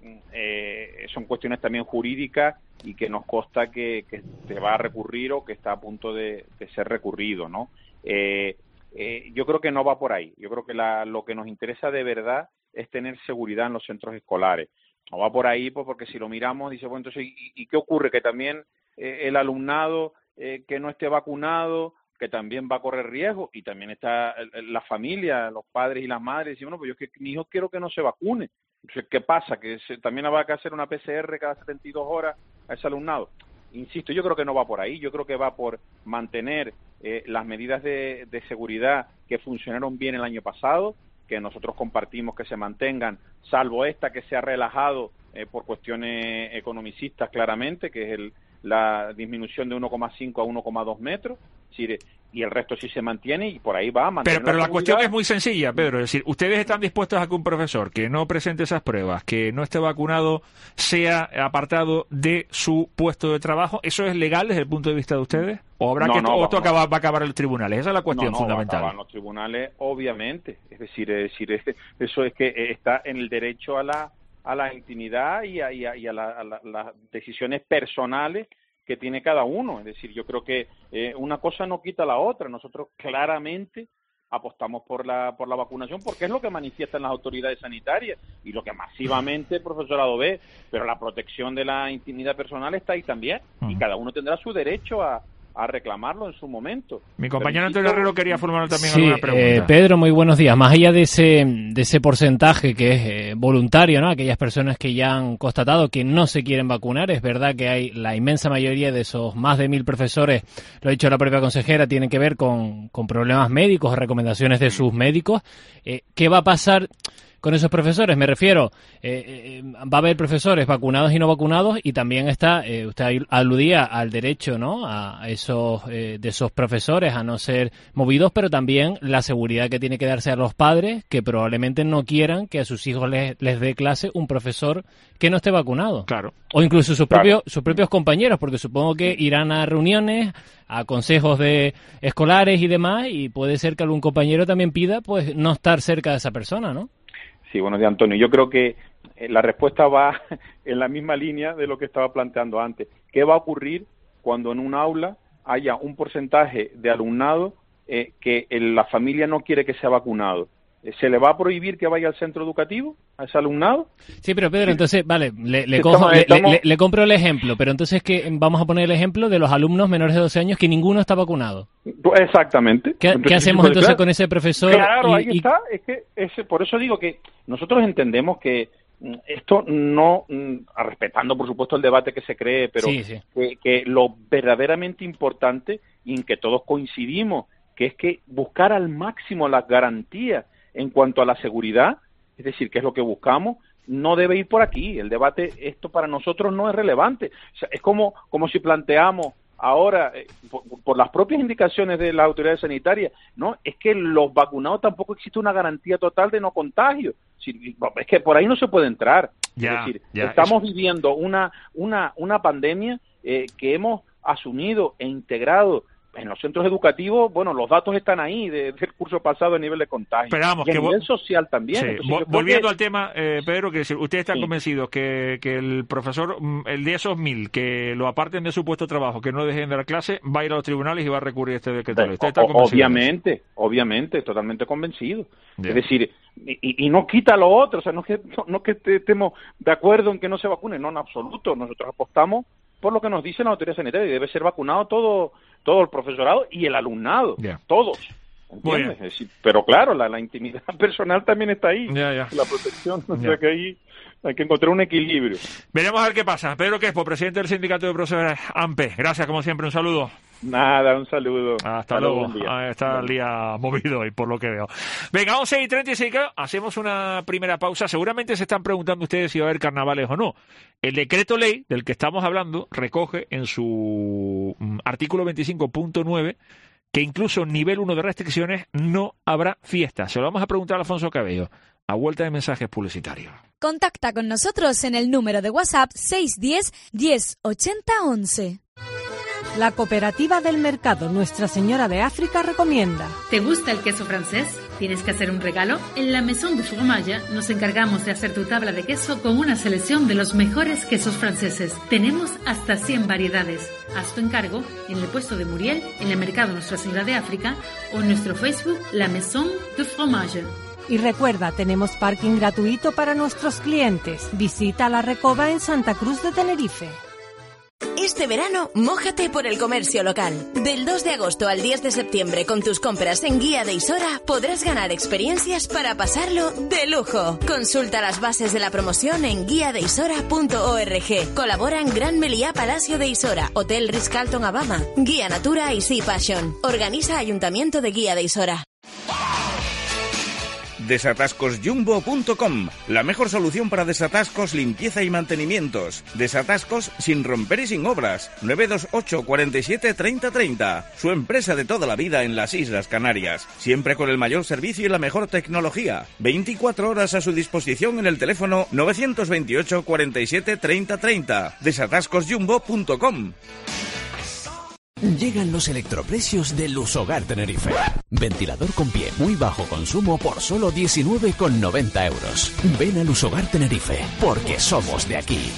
eh, son cuestiones también jurídicas y que nos consta que, que se va a recurrir o que está a punto de, de ser recurrido, ¿no? Eh, Eh, yo creo que no va por ahí. Yo creo que la, lo que nos interesa de verdad es tener seguridad en los centros escolares. No va por ahí, pues, porque si lo miramos, dice, bueno, entonces, ¿y, y qué ocurre? Que también eh, el alumnado eh, que no esté vacunado, que también va a correr riesgo, y también está la familia, los padres y las madres, dicen, bueno, pues yo es que mi hijo quiero que no se vacune. Entonces, ¿qué pasa? ¿Que se, también va a hacer una P C R cada setenta y dos horas a ese alumnado? Insisto, yo creo que no va por ahí, yo creo que va por mantener eh, las medidas de, de seguridad que funcionaron bien el año pasado, que nosotros compartimos que se mantengan, salvo esta que se ha relajado eh, por cuestiones economicistas claramente, que es el, la disminución de uno coma cinco a uno coma dos metros, es decir, y el resto sí se mantiene y por ahí va a mantener.
Pero, pero la,
la
cuestión es muy sencilla, Pedro, es decir, ustedes están dispuestos a que un profesor que no presente esas pruebas, que no esté vacunado, sea apartado de su puesto de trabajo. ¿Eso es legal desde el punto de vista de ustedes? ¿O habrá
no,
que
no,
o esto
no.
acaba, va a acabar en los tribunales? Esa es la cuestión
no, no,
fundamental.
Va a acabar en los tribunales, obviamente. Es decir, es decir, es, eso es que está en el derecho a la a la intimidad y a, y a, y a, la, a la, las decisiones personales que tiene cada uno. Es decir, yo creo que eh, una cosa no quita la otra. Nosotros claramente apostamos por la por la vacunación porque es lo que manifiestan las autoridades sanitarias y lo que masivamente el profesorado ve, pero la protección de la intimidad personal está ahí también y cada uno tendrá su derecho a a reclamarlo en su momento.
Mi compañero Antonio Herrero quería formular también
sí,
alguna pregunta.
Eh, Pedro, muy buenos días. Más allá de ese de ese porcentaje que es eh, voluntario, ¿no? Aquellas personas que ya han constatado que no se quieren vacunar, es verdad que hay la inmensa mayoría de esos más de mil profesores, lo ha dicho la propia consejera, tienen que ver con, con problemas médicos, recomendaciones de sus médicos. Eh, ¿Qué va a pasar con esos profesores? Me refiero, eh, eh, va a haber profesores vacunados y no vacunados y también está, eh, usted aludía al derecho, ¿no? A esos eh, de esos profesores a no ser movidos, pero también la seguridad que tiene que darse a los padres que probablemente no quieran que a sus hijos les, les dé clase un profesor que no esté vacunado.
Claro.
O incluso sus
Claro.
propios sus propios compañeros, porque supongo que irán a reuniones, a consejos de escolares y demás, y puede ser que algún compañero también pida pues no estar cerca de esa persona, ¿no?
Sí, buenos días, Antonio. Yo creo que la respuesta va en la misma línea de lo que estaba planteando antes. ¿Qué va a ocurrir cuando en un aula haya un porcentaje de alumnado eh, que el, la familia no quiere que sea vacunado? ¿Se le va a prohibir que vaya al centro educativo a ese alumnado?
Sí, pero Pedro, entonces, vale, le, le,
Estamos-
cojo, le,
estamos-
le- le compro el ejemplo, pero entonces que vamos a poner el ejemplo de los alumnos menores de doce años que ninguno está vacunado.
Exactamente.
¿Qué,
Entonces,
¿qué hacemos
pues,
entonces
claro,
con ese profesor?
Claro,
y-
ahí
y-
está. Es que ese, por eso digo que nosotros entendemos que esto no, respetando por supuesto el debate que se cree, pero
sí, sí.
Que, que lo verdaderamente importante y en que todos coincidimos, que es que buscar al máximo las garantías en cuanto a la seguridad, es decir, que es lo que buscamos, no debe ir por aquí. El debate, esto para nosotros no es relevante. O sea, es como, como si planteamos ahora, eh, por, por las propias indicaciones de las autoridades sanitarias, no, es que los vacunados tampoco existe una garantía total de no contagio. Es que por ahí no se puede entrar.
Ya,
es decir,
ya,
estamos
eso.
viviendo una, una, una pandemia eh, que hemos asumido e integrado en los centros educativos. Bueno, los datos están ahí de, del curso pasado a nivel de contagio.
Pero vamos,
y a
que
nivel
vo-
social también.
Sí.
Entonces,
Vol-
yo creo
volviendo
que-
al tema, eh, Pedro, que si ustedes están
Sí.
convencidos que, que el profesor, mm, el de esos mil, que lo aparten de su puesto de trabajo, que no dejen de dar clase, va a ir a los tribunales y va a recurrir a este decreto ley. ¿Usted está
O-
convencido?
obviamente, obviamente, totalmente convencido.
Ya.
Es decir, y, y no quita lo otro, o sea, no es que, no, no es que te- estemos de acuerdo en que no se vacune, no, en absoluto. Nosotros apostamos por lo que nos dice la autoridad sanitaria y debe ser vacunado todo, todo el profesorado y el alumnado,
Ya.
todos.
Muy
¿Entiendes? Es decir, pero claro, la, la intimidad personal también está ahí,
Ya, ya.
la protección, o
Ya.
sea que ahí hay que encontrar un equilibrio.
Veremos a ver qué pasa. Pedro Quespo, presidente del Sindicato de Profesores AMPE. Gracias, como siempre, un saludo.
Nada, un saludo.
Hasta luego. Ah, está el día movido hoy, por lo que veo. Venga, once y treinta y seis, hacemos una primera pausa. Seguramente se están preguntando ustedes si va a haber carnavales o no. El decreto ley del que estamos hablando recoge en su mm, artículo veinticinco punto nueve que incluso nivel uno de restricciones no habrá fiesta. Se lo vamos a preguntar a Alfonso Cabello, a vuelta de mensajes publicitarios.
Contacta con nosotros en el número de WhatsApp seis uno cero, diez ochenta once.
La Cooperativa del Mercado Nuestra Señora de África recomienda.
¿Te gusta el queso francés? ¿Tienes que hacer un regalo? En la Maison du Fromage nos encargamos de hacer tu tabla de queso con una selección de los mejores quesos franceses. Tenemos hasta cien variedades. Haz tu encargo en el puesto de Muriel, en el Mercado Nuestra Señora de África o en nuestro Facebook La Maison du Fromage.
Y recuerda, tenemos parking gratuito para nuestros clientes. Visita La Recoba en Santa Cruz de Tenerife.
Este verano, mójate por el comercio local. Del dos de agosto al diez de septiembre, con tus compras en Guía de Isora, podrás ganar experiencias para pasarlo de lujo. Consulta las bases de la promoción en guía de isora punto org. Colaboran Gran Meliá Palacio de Isora, Hotel Ritz-Carlton Abama, Guía Natura y Sea Passion. Organiza Ayuntamiento de Guía de Isora.
desatascos jumbo punto com, la mejor solución para desatascos, limpieza y mantenimientos. Desatascos sin romper y sin obras. nueve dos ocho, cuarenta y siete, treinta treinta. Su empresa de toda la vida en las Islas Canarias. Siempre con el mayor servicio y la mejor tecnología. veinticuatro horas a su disposición en el teléfono nueve dos ocho, cuarenta y siete, treinta treinta. desatascos jumbo punto com.
Llegan los electroprecios de Lusogar Tenerife. Ventilador con pie, muy bajo consumo por solo diecinueve con noventa euros. Ven a Lusogar Tenerife, porque somos de aquí.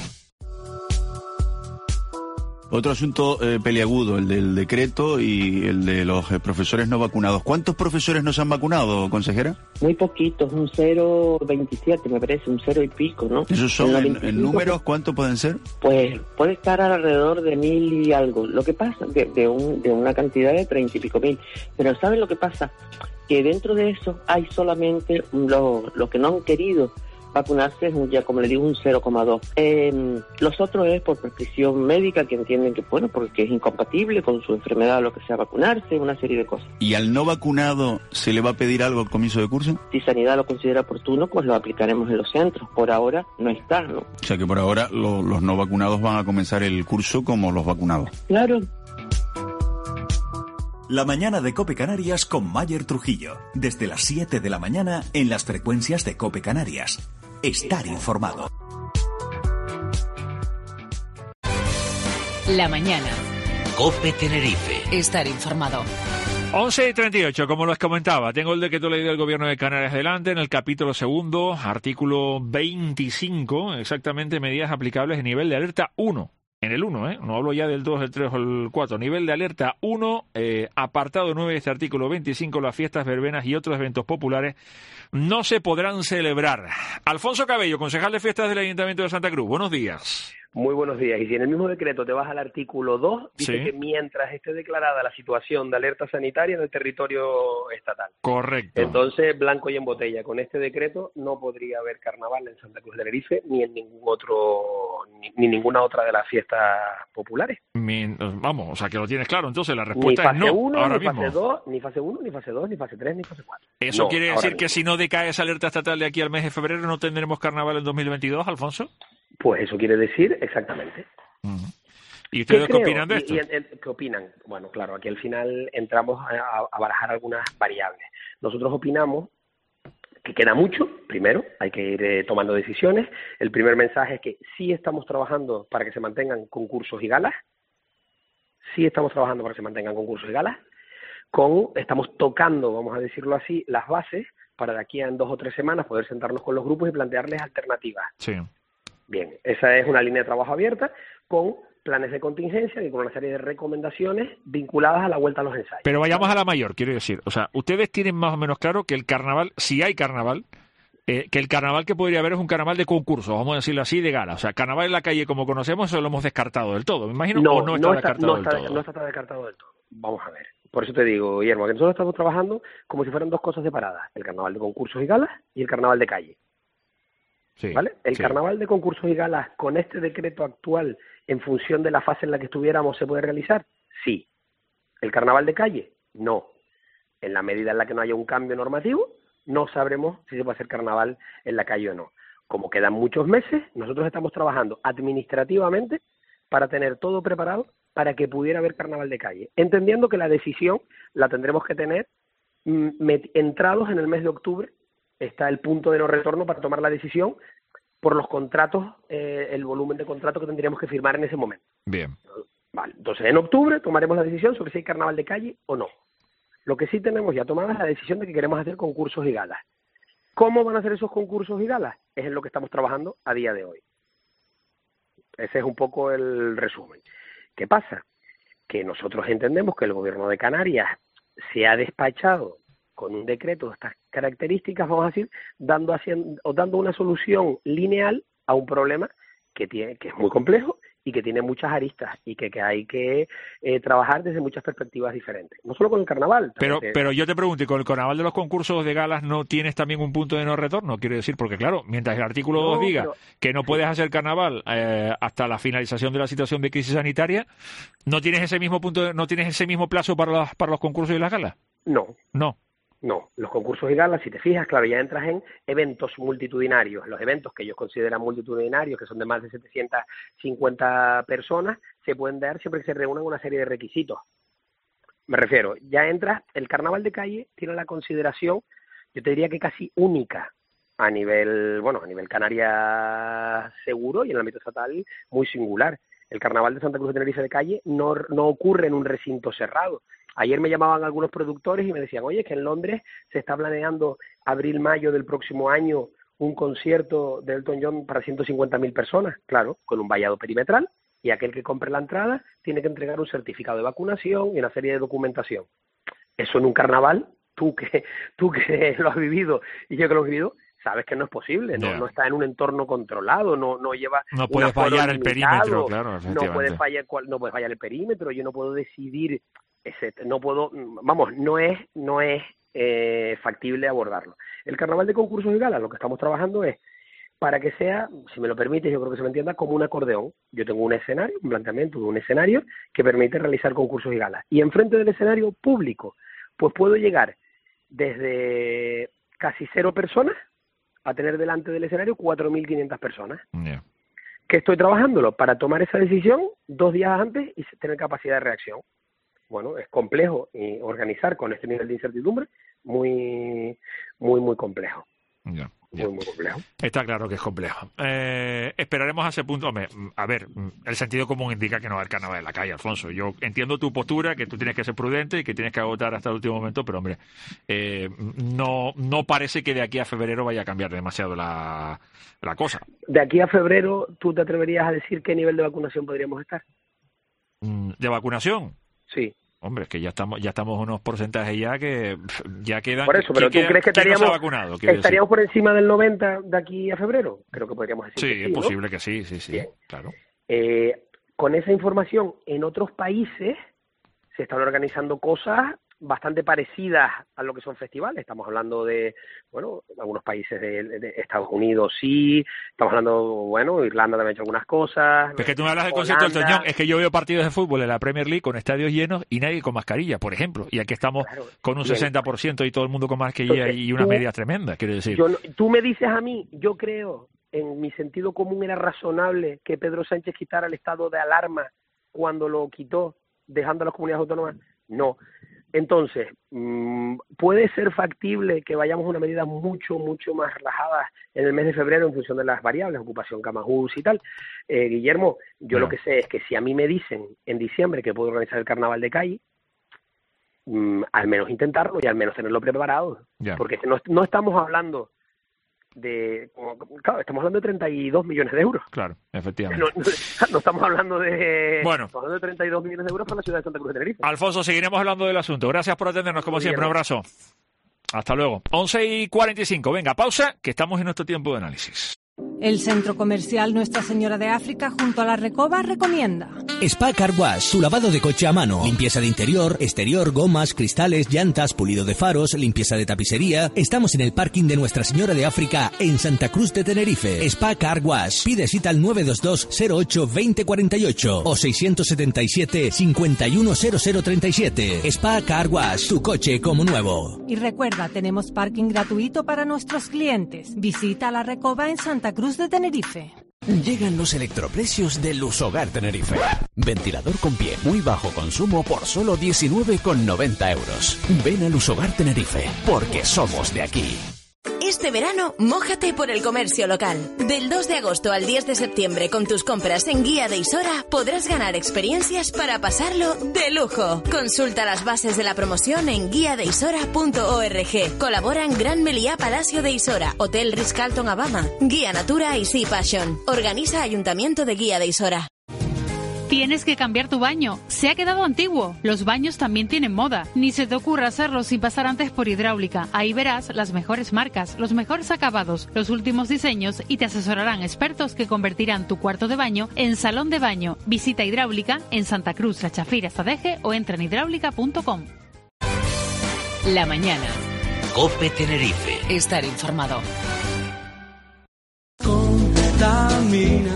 Otro asunto eh, peliagudo, el del decreto y el de los eh, profesores no vacunados. ¿Cuántos profesores no se han vacunado, consejera?
Muy poquitos, un cero coma veintisiete me parece, un cero y pico, ¿no?
¿Esos son en,
veinticinco,
en números? ¿Cuántos pueden ser?
Pues puede estar alrededor de mil y algo. Lo que pasa, de, de, un, de una cantidad de treinta y pico mil. Pero ¿saben lo que pasa? Que dentro de eso hay solamente los lo que no han querido vacunarse, es un, ya como le digo, un cero coma dos. Eh, los otros es por prescripción médica, que entienden que, bueno, porque es incompatible con su enfermedad o lo que sea vacunarse, una serie de cosas.
¿Y al no vacunado se le va a pedir algo al comienzo de curso?
Si Sanidad lo considera oportuno, pues lo aplicaremos en los centros. Por ahora no está, ¿no?
O sea que por ahora lo, los no vacunados van a comenzar el curso como los vacunados.
Claro.
La mañana de Cope Canarias con Mayer Trujillo. Desde las siete de la mañana en las frecuencias de Cope Canarias. Estar informado.
La mañana.
Cope Tenerife.
Estar informado.
once y treinta y ocho, como les comentaba, tengo el decreto ley del Gobierno de Canarias delante, en el capítulo segundo, artículo veinticinco, exactamente medidas aplicables en nivel de alerta uno. En el uno, ¿eh? No hablo ya del dos, el tres o el cuatro. Nivel de alerta uno, eh, apartado nueve de este artículo veinticinco, las fiestas, verbenas y otros eventos populares no se podrán celebrar. Alfonso Cabello, concejal de fiestas del Ayuntamiento de Santa Cruz, buenos días.
Muy buenos días. Y si en el mismo decreto te vas al artículo dos, dice
Sí.
que mientras esté declarada la situación de alerta sanitaria en el territorio estatal.
Correcto.
Entonces, blanco y en botella. Con este decreto no podría haber carnaval en Santa Cruz de Tenerife ni en ningún otro, ni, ni ninguna otra de las fiestas populares.
Mi- vamos, o sea que lo tienes claro. Entonces la
Ni
respuesta
fase
es no,
uno,
ahora
ni
mismo.
fase dos, ni fase uno, ni fase dos, ni fase tres, ni fase cuatro.
¿Eso
No,
quiere
ahora
decir que
mismo.
si no decae esa alerta estatal de aquí al mes de febrero no tendremos carnaval en dos mil veintidós, Alfonso?
Pues eso quiere decir exactamente.
¿Y ustedes qué,
creo?
opinan de
Y-
esto?
y en- en- ¿Qué opinan? Bueno, claro, aquí al final entramos a, a barajar algunas variables. Nosotros opinamos que queda mucho, primero, hay que ir eh, tomando decisiones. El primer mensaje es que sí estamos trabajando para que se mantengan concursos y galas, sí estamos trabajando para que se mantengan concursos y galas, con, estamos tocando, vamos a decirlo así, las bases para de aquí a en dos o tres semanas poder sentarnos con los grupos y plantearles alternativas.
Sí.
Bien, esa es una línea de trabajo abierta con planes de contingencia y con una serie de recomendaciones vinculadas a la vuelta a los ensayos.
Pero vayamos a la mayor, quiero decir. O sea, ustedes tienen más o menos claro que el carnaval, si hay carnaval, eh, que el carnaval que podría haber es un carnaval de concursos, vamos a decirlo así, de gala. O sea, carnaval en la calle como conocemos, eso lo hemos descartado del todo. Me imagino
No,
o no está
no
descartado
no
del
está,
todo.
no está descartado del todo. Vamos a ver. Por eso te digo, Guillermo, que nosotros estamos trabajando como si fueran dos cosas separadas. El carnaval de concursos y galas y el carnaval de calle.
Sí,
¿Vale? El
sí.
carnaval de concursos y galas con este decreto actual, en función de la fase en la que estuviéramos, ¿se puede realizar? Sí. ¿El carnaval de calle? No. En la medida en la que no haya un cambio normativo, no sabremos si se puede hacer carnaval en la calle o no. Como quedan muchos meses, nosotros estamos trabajando administrativamente para tener todo preparado para que pudiera haber carnaval de calle, entendiendo que la decisión la tendremos que tener mm, met- entrados en el mes de octubre. Está el punto de no retorno para tomar la decisión por los contratos, eh, el volumen de contrato que tendríamos que firmar en ese momento.
Bien.
Vale, entonces en octubre tomaremos la decisión sobre si hay carnaval de calle o no. Lo que sí tenemos ya tomada es la decisión de que queremos hacer concursos y galas. ¿Cómo van a ser esos concursos y galas? Es en lo que estamos trabajando a día de hoy. Ese es un poco el resumen. ¿Qué pasa? Que nosotros entendemos que el gobierno de Canarias se ha despachado con un decreto de estas características, vamos a decir, dando, haciendo, o dando una solución lineal a un problema que, tiene, que es muy complejo y que tiene muchas aristas y que, que hay que eh, trabajar desde muchas perspectivas diferentes. No solo con el carnaval.
Pero,
que-
pero yo te pregunto, ¿y con el carnaval de los concursos de galas no tienes también un punto de no retorno? Quiero decir, porque claro, mientras el artículo
No,
dos diga
pero-
que no puedes hacer carnaval eh, hasta la finalización de la situación de crisis sanitaria, ¿no tienes ese mismo punto, de- no tienes ese mismo plazo para los, para los concursos y las galas?
No.
No.
No, los concursos y galas, si te fijas, claro, ya entras en eventos multitudinarios. Los eventos que ellos consideran multitudinarios, que son de más de setecientas cincuenta personas, se pueden dar siempre que se reúnan una serie de requisitos. Me refiero, ya entras, el carnaval de calle tiene la consideración, yo te diría que casi única a nivel, bueno, a nivel Canarias seguro y en el ámbito estatal muy singular. El carnaval de Santa Cruz de Tenerife de calle no, no ocurre en un recinto cerrado. Ayer me llamaban algunos productores y me decían, oye, es que en Londres se está planeando abril-mayo del próximo año un concierto de Elton John para ciento cincuenta mil personas, claro, con un vallado perimetral, y aquel que compre la entrada tiene que entregar un certificado de vacunación y una serie de documentación. Eso en un carnaval, tú que tú que lo has vivido y yo que lo he vivido, sabes que no es posible, no,
Ya.
no está en un entorno controlado, no no lleva
No
un
puede
aforo
fallar el
limitado,
perímetro, claro,
no
efectivamente.
puede fallar cual- no puede fallar el perímetro, yo no puedo decidir ese, no puedo, vamos, no es no es eh, factible abordarlo. El carnaval de concursos y galas, lo que estamos trabajando es para que sea, si me lo permite, yo creo que se me entienda, como un acordeón. Yo tengo un escenario, un planteamiento de un escenario que permite realizar concursos y galas. Y enfrente del escenario público, pues puedo llegar desde casi cero personas a tener delante del escenario cuatro mil quinientas personas.
Ya.
¿Qué estoy trabajándolo? Para tomar esa decisión dos días antes y tener capacidad de reacción. Bueno, es complejo y organizar con este nivel de incertidumbre, muy, muy, muy complejo.
Ya.
Muy, muy complejo.
Está claro que es complejo. Eh, esperaremos a ese punto. Hombre, a ver, el sentido común indica que no va a haber carnaval en la calle, Alfonso. Yo entiendo tu postura, que tú tienes que ser prudente y que tienes que agotar hasta el último momento, pero hombre, eh, no, no parece que de aquí a febrero vaya a cambiar demasiado la, la cosa.
De aquí a febrero, ¿tú te atreverías a decir qué nivel de vacunación podríamos estar?
¿De vacunación?
Sí.
Hombre, es que ya estamos ya estamos en unos porcentajes ya que pf, ya quedan.
Por eso, pero ¿tú
¿quién
crees que
queda- quién no se
estaríamos,
ha vacunado? Quiero
estaríamos por encima del noventa de aquí a febrero? Creo que podríamos decir
decir.
que
Sí,
sí,
es
¿no?
posible que sí, sí, sí,
Bien.
claro.
Eh, con esa información, en otros países se están organizando cosas bastante parecidas a lo que son festivales. Estamos hablando de, bueno, algunos países de, de Estados Unidos sí, estamos hablando, bueno, Irlanda también ha hecho algunas cosas.
Es que tú me hablas del concierto del Toñón, es que yo veo partidos de fútbol en la Premier League con estadios llenos y nadie con mascarilla, por ejemplo, y aquí estamos claro, con un bien. sesenta por ciento y todo el mundo con mascarilla. Entonces, y una media tremenda, quiero decir.
Yo, tú me dices a mí, yo creo, en mi sentido común era razonable que Pedro Sánchez quitara el estado de alarma cuando lo quitó, dejando a las comunidades autónomas. No. Entonces, puede ser factible que vayamos a una medida mucho, mucho más relajada en el mes de febrero en función de las variables, ocupación camas U C I y tal. Eh, Guillermo, yo no. lo que sé es que si a mí me dicen en diciembre que puedo organizar el carnaval de calle, mmm, al menos intentarlo y al menos tenerlo preparado. Ya. Porque no, no estamos hablando de, claro, estamos hablando de treinta y dos millones de euros.
Claro, efectivamente.
No, no, no estamos hablando de
bueno.
estamos hablando de treinta y dos millones de euros para la ciudad de Santa Cruz de Tenerife.
Alfonso, seguiremos hablando del asunto. Gracias por atendernos como siempre. Un abrazo. Hasta luego. once y cuarenta y cinco. Venga, pausa, que estamos en nuestro tiempo de análisis.
El Centro Comercial Nuestra Señora de África junto a la Recoba recomienda
Spa Car Wash, su lavado de coche a mano, limpieza de interior, exterior, gomas, cristales, llantas, pulido de faros, limpieza de tapicería. Estamos en el parking de Nuestra Señora de África en Santa Cruz de Tenerife. Spa Car Wash. Pide cita al nueve dos dos cero ocho dos cero cuatro ocho o seiscientos setenta y siete cincuenta y uno cero cero treinta y siete. Spa Car Wash, tu coche como nuevo.
Y recuerda, tenemos parking gratuito para nuestros clientes. Visita la Recoba en Santa Cruz de Tenerife.
Llegan los electroprecios de Lusogar Tenerife. Ventilador con pie, muy bajo consumo por solo diecinueve con noventa euros. Ven a Lusogar Tenerife, porque somos de aquí.
Este verano, mójate por el comercio local. Del dos de agosto al diez de septiembre, con tus compras en Guía de Isora, podrás ganar experiencias para pasarlo de lujo. Consulta las bases de la promoción en guía de isora punto org. Colaboran Gran Meliá Palacio de Isora, Hotel Ritz-Carlton Abama, Guía Natura y Sea Passion. Organiza Ayuntamiento de Guía de Isora.
Tienes que cambiar tu baño. Se ha quedado antiguo. Los baños también tienen moda. Ni se te ocurra hacerlo sin pasar antes por Hidráulica. Ahí verás las mejores marcas, los mejores acabados, los últimos diseños y te asesorarán expertos que convertirán tu cuarto de baño en salón de baño. Visita Hidráulica en Santa Cruz, La Chafira, Sadeje o entra en hidráulica punto com.
La mañana.
COPE Tenerife.
Estar informado.
Contamíname,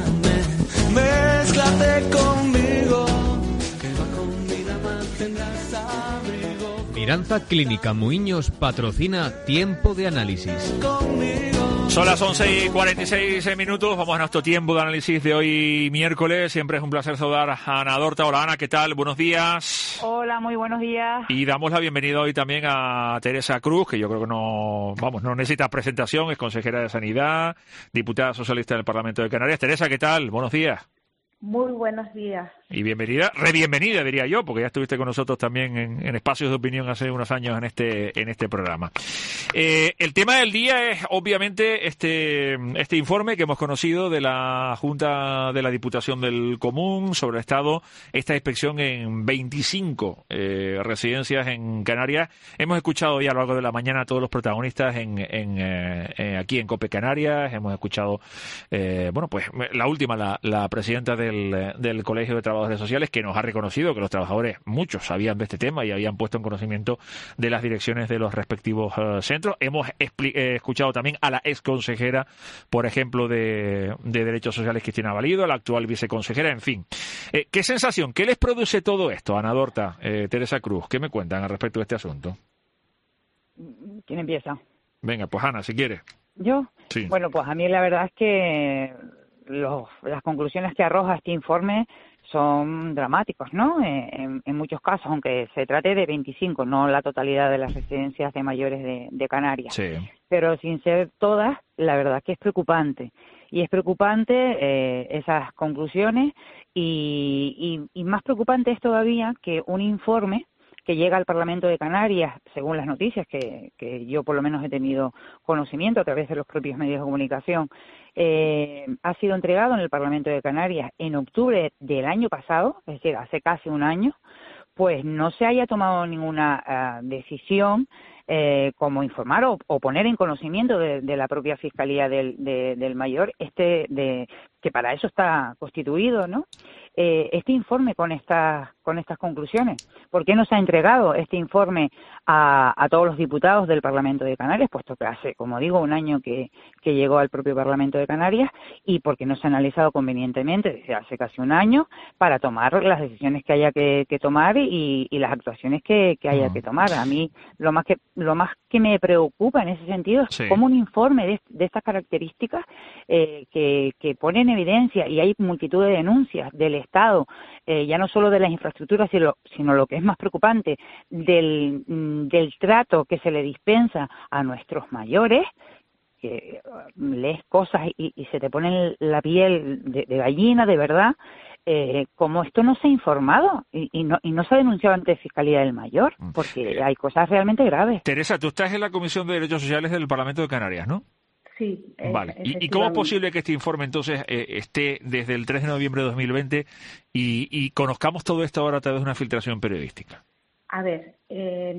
mézclate conmigo, que bajo vida mantendrás abrigo.
Miranza Clínica Muiños patrocina Tiempo de Análisis.
Son las once y cuarenta y seis minutos, vamos a nuestro tiempo de análisis de hoy miércoles. Siempre es un placer saludar a Ana Dorta. Hola Ana, ¿qué tal? Buenos días.
Hola, muy buenos días.
Y damos la bienvenida hoy también a Teresa Cruz, que yo creo que no, vamos, no necesita presentación, es consejera de Sanidad, diputada socialista del Parlamento de Canarias. Teresa, ¿qué tal? Buenos días.
Muy buenos días.
Y bienvenida, re-bienvenida diría yo, porque ya estuviste con nosotros también en, en Espacios de Opinión hace unos años en este en este programa. Eh, el tema del día es obviamente este este informe que hemos conocido de la Junta de la Diputación del Común sobre el Estado, esta inspección en veinticinco eh, residencias en Canarias. Hemos escuchado ya a lo largo de la mañana a todos los protagonistas en, en eh, aquí en COPE Canarias. Hemos escuchado, eh, bueno, pues la última, la, la presidenta del, del Colegio de Trabajadores Sociales, que nos ha reconocido que los trabajadores, muchos sabían de este tema y habían puesto en conocimiento de las direcciones de los respectivos uh, centros. Hemos eh, escuchado también a la exconsejera, por ejemplo, de, de Derechos Sociales, Cristina Valido, a la actual viceconsejera, en fin. Eh, ¿Qué sensación, qué les produce todo esto, Ana Dorta, eh, Teresa Cruz? ¿Qué me cuentan al respecto de este asunto?
¿Quién empieza?
Venga, pues Ana, si quiere.
¿Yo?
Sí.
Bueno, pues a mí la verdad es que los, las conclusiones que arroja este informe son dramáticos, ¿no? En, en muchos casos, aunque se trate de veinticinco, no la totalidad de las residencias de mayores de, de Canarias.
Sí.
Pero sin ser todas, la verdad que es preocupante. Y es preocupante eh, esas conclusiones y, y, y más preocupante es todavía que un informe que llega al Parlamento de Canarias, según las noticias que, que yo por lo menos he tenido conocimiento a través de los propios medios de comunicación, eh, ha sido entregado en el Parlamento de Canarias en octubre del año pasado, es decir, hace casi un año, pues no se haya tomado ninguna uh, decisión eh, como informar o, o poner en conocimiento de, de la propia Fiscalía del, de, del Mayor, este de que para eso está constituido, ¿no? Eh, este informe con estas con estas conclusiones. ¿Por qué no se ha entregado este informe a, a todos los diputados del Parlamento de Canarias, puesto que hace, como digo, un año que, que llegó al propio Parlamento de Canarias, y por qué no se ha analizado convenientemente desde hace casi un año para tomar las decisiones que haya que, que tomar y, y las actuaciones que, que haya que tomar? A mí lo más que lo más que me preocupa en ese sentido es
Sí.
cómo un informe de, de estas características eh, que, que pone en evidencia, y hay multitud de denuncias del Estado, eh, ya no solo de las infraestructuras, sino, sino lo que es más preocupante, del, del trato que se le dispensa a nuestros mayores, que lees cosas y, y se te pone la piel de, de gallina, de verdad, eh, como esto no se ha informado y, y, no, y no se ha denunciado ante Fiscalía del Mayor, porque hay cosas realmente graves.
Teresa, tú estás en la Comisión de Derechos Sociales del Parlamento de Canarias, ¿no?
Sí. eh,
Vale. ¿Y, ¿Y cómo es posible que este informe entonces eh, esté desde el tres de noviembre de dos mil veinte y, y conozcamos todo esto ahora a través de una filtración periodística?
A ver, eh,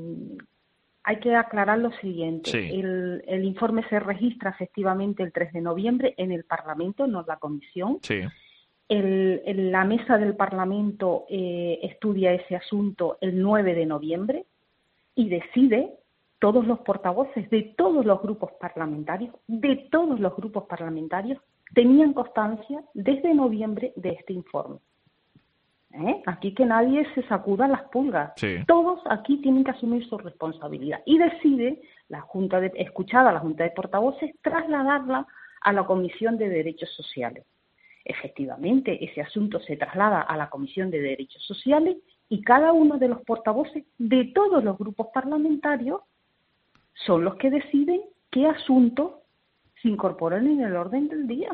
hay que aclarar lo siguiente.
Sí.
El, el informe se registra efectivamente el tres de noviembre en el Parlamento, no en la Comisión.
Sí.
El, el- la mesa del Parlamento eh, estudia ese asunto el nueve de noviembre y decide. Todos los portavoces de todos los grupos parlamentarios, de todos los grupos parlamentarios, tenían constancia desde noviembre de este informe. ¿Eh? Aquí que nadie se sacuda las pulgas.
Sí.
Todos aquí tienen que asumir su responsabilidad. Y decide, la Junta de, escuchada la Junta de Portavoces, trasladarla a la Comisión de Derechos Sociales. Efectivamente, ese asunto se traslada a la Comisión de Derechos Sociales y cada uno de los portavoces de todos los grupos parlamentarios son los que deciden qué asuntos se incorporan en el orden del día.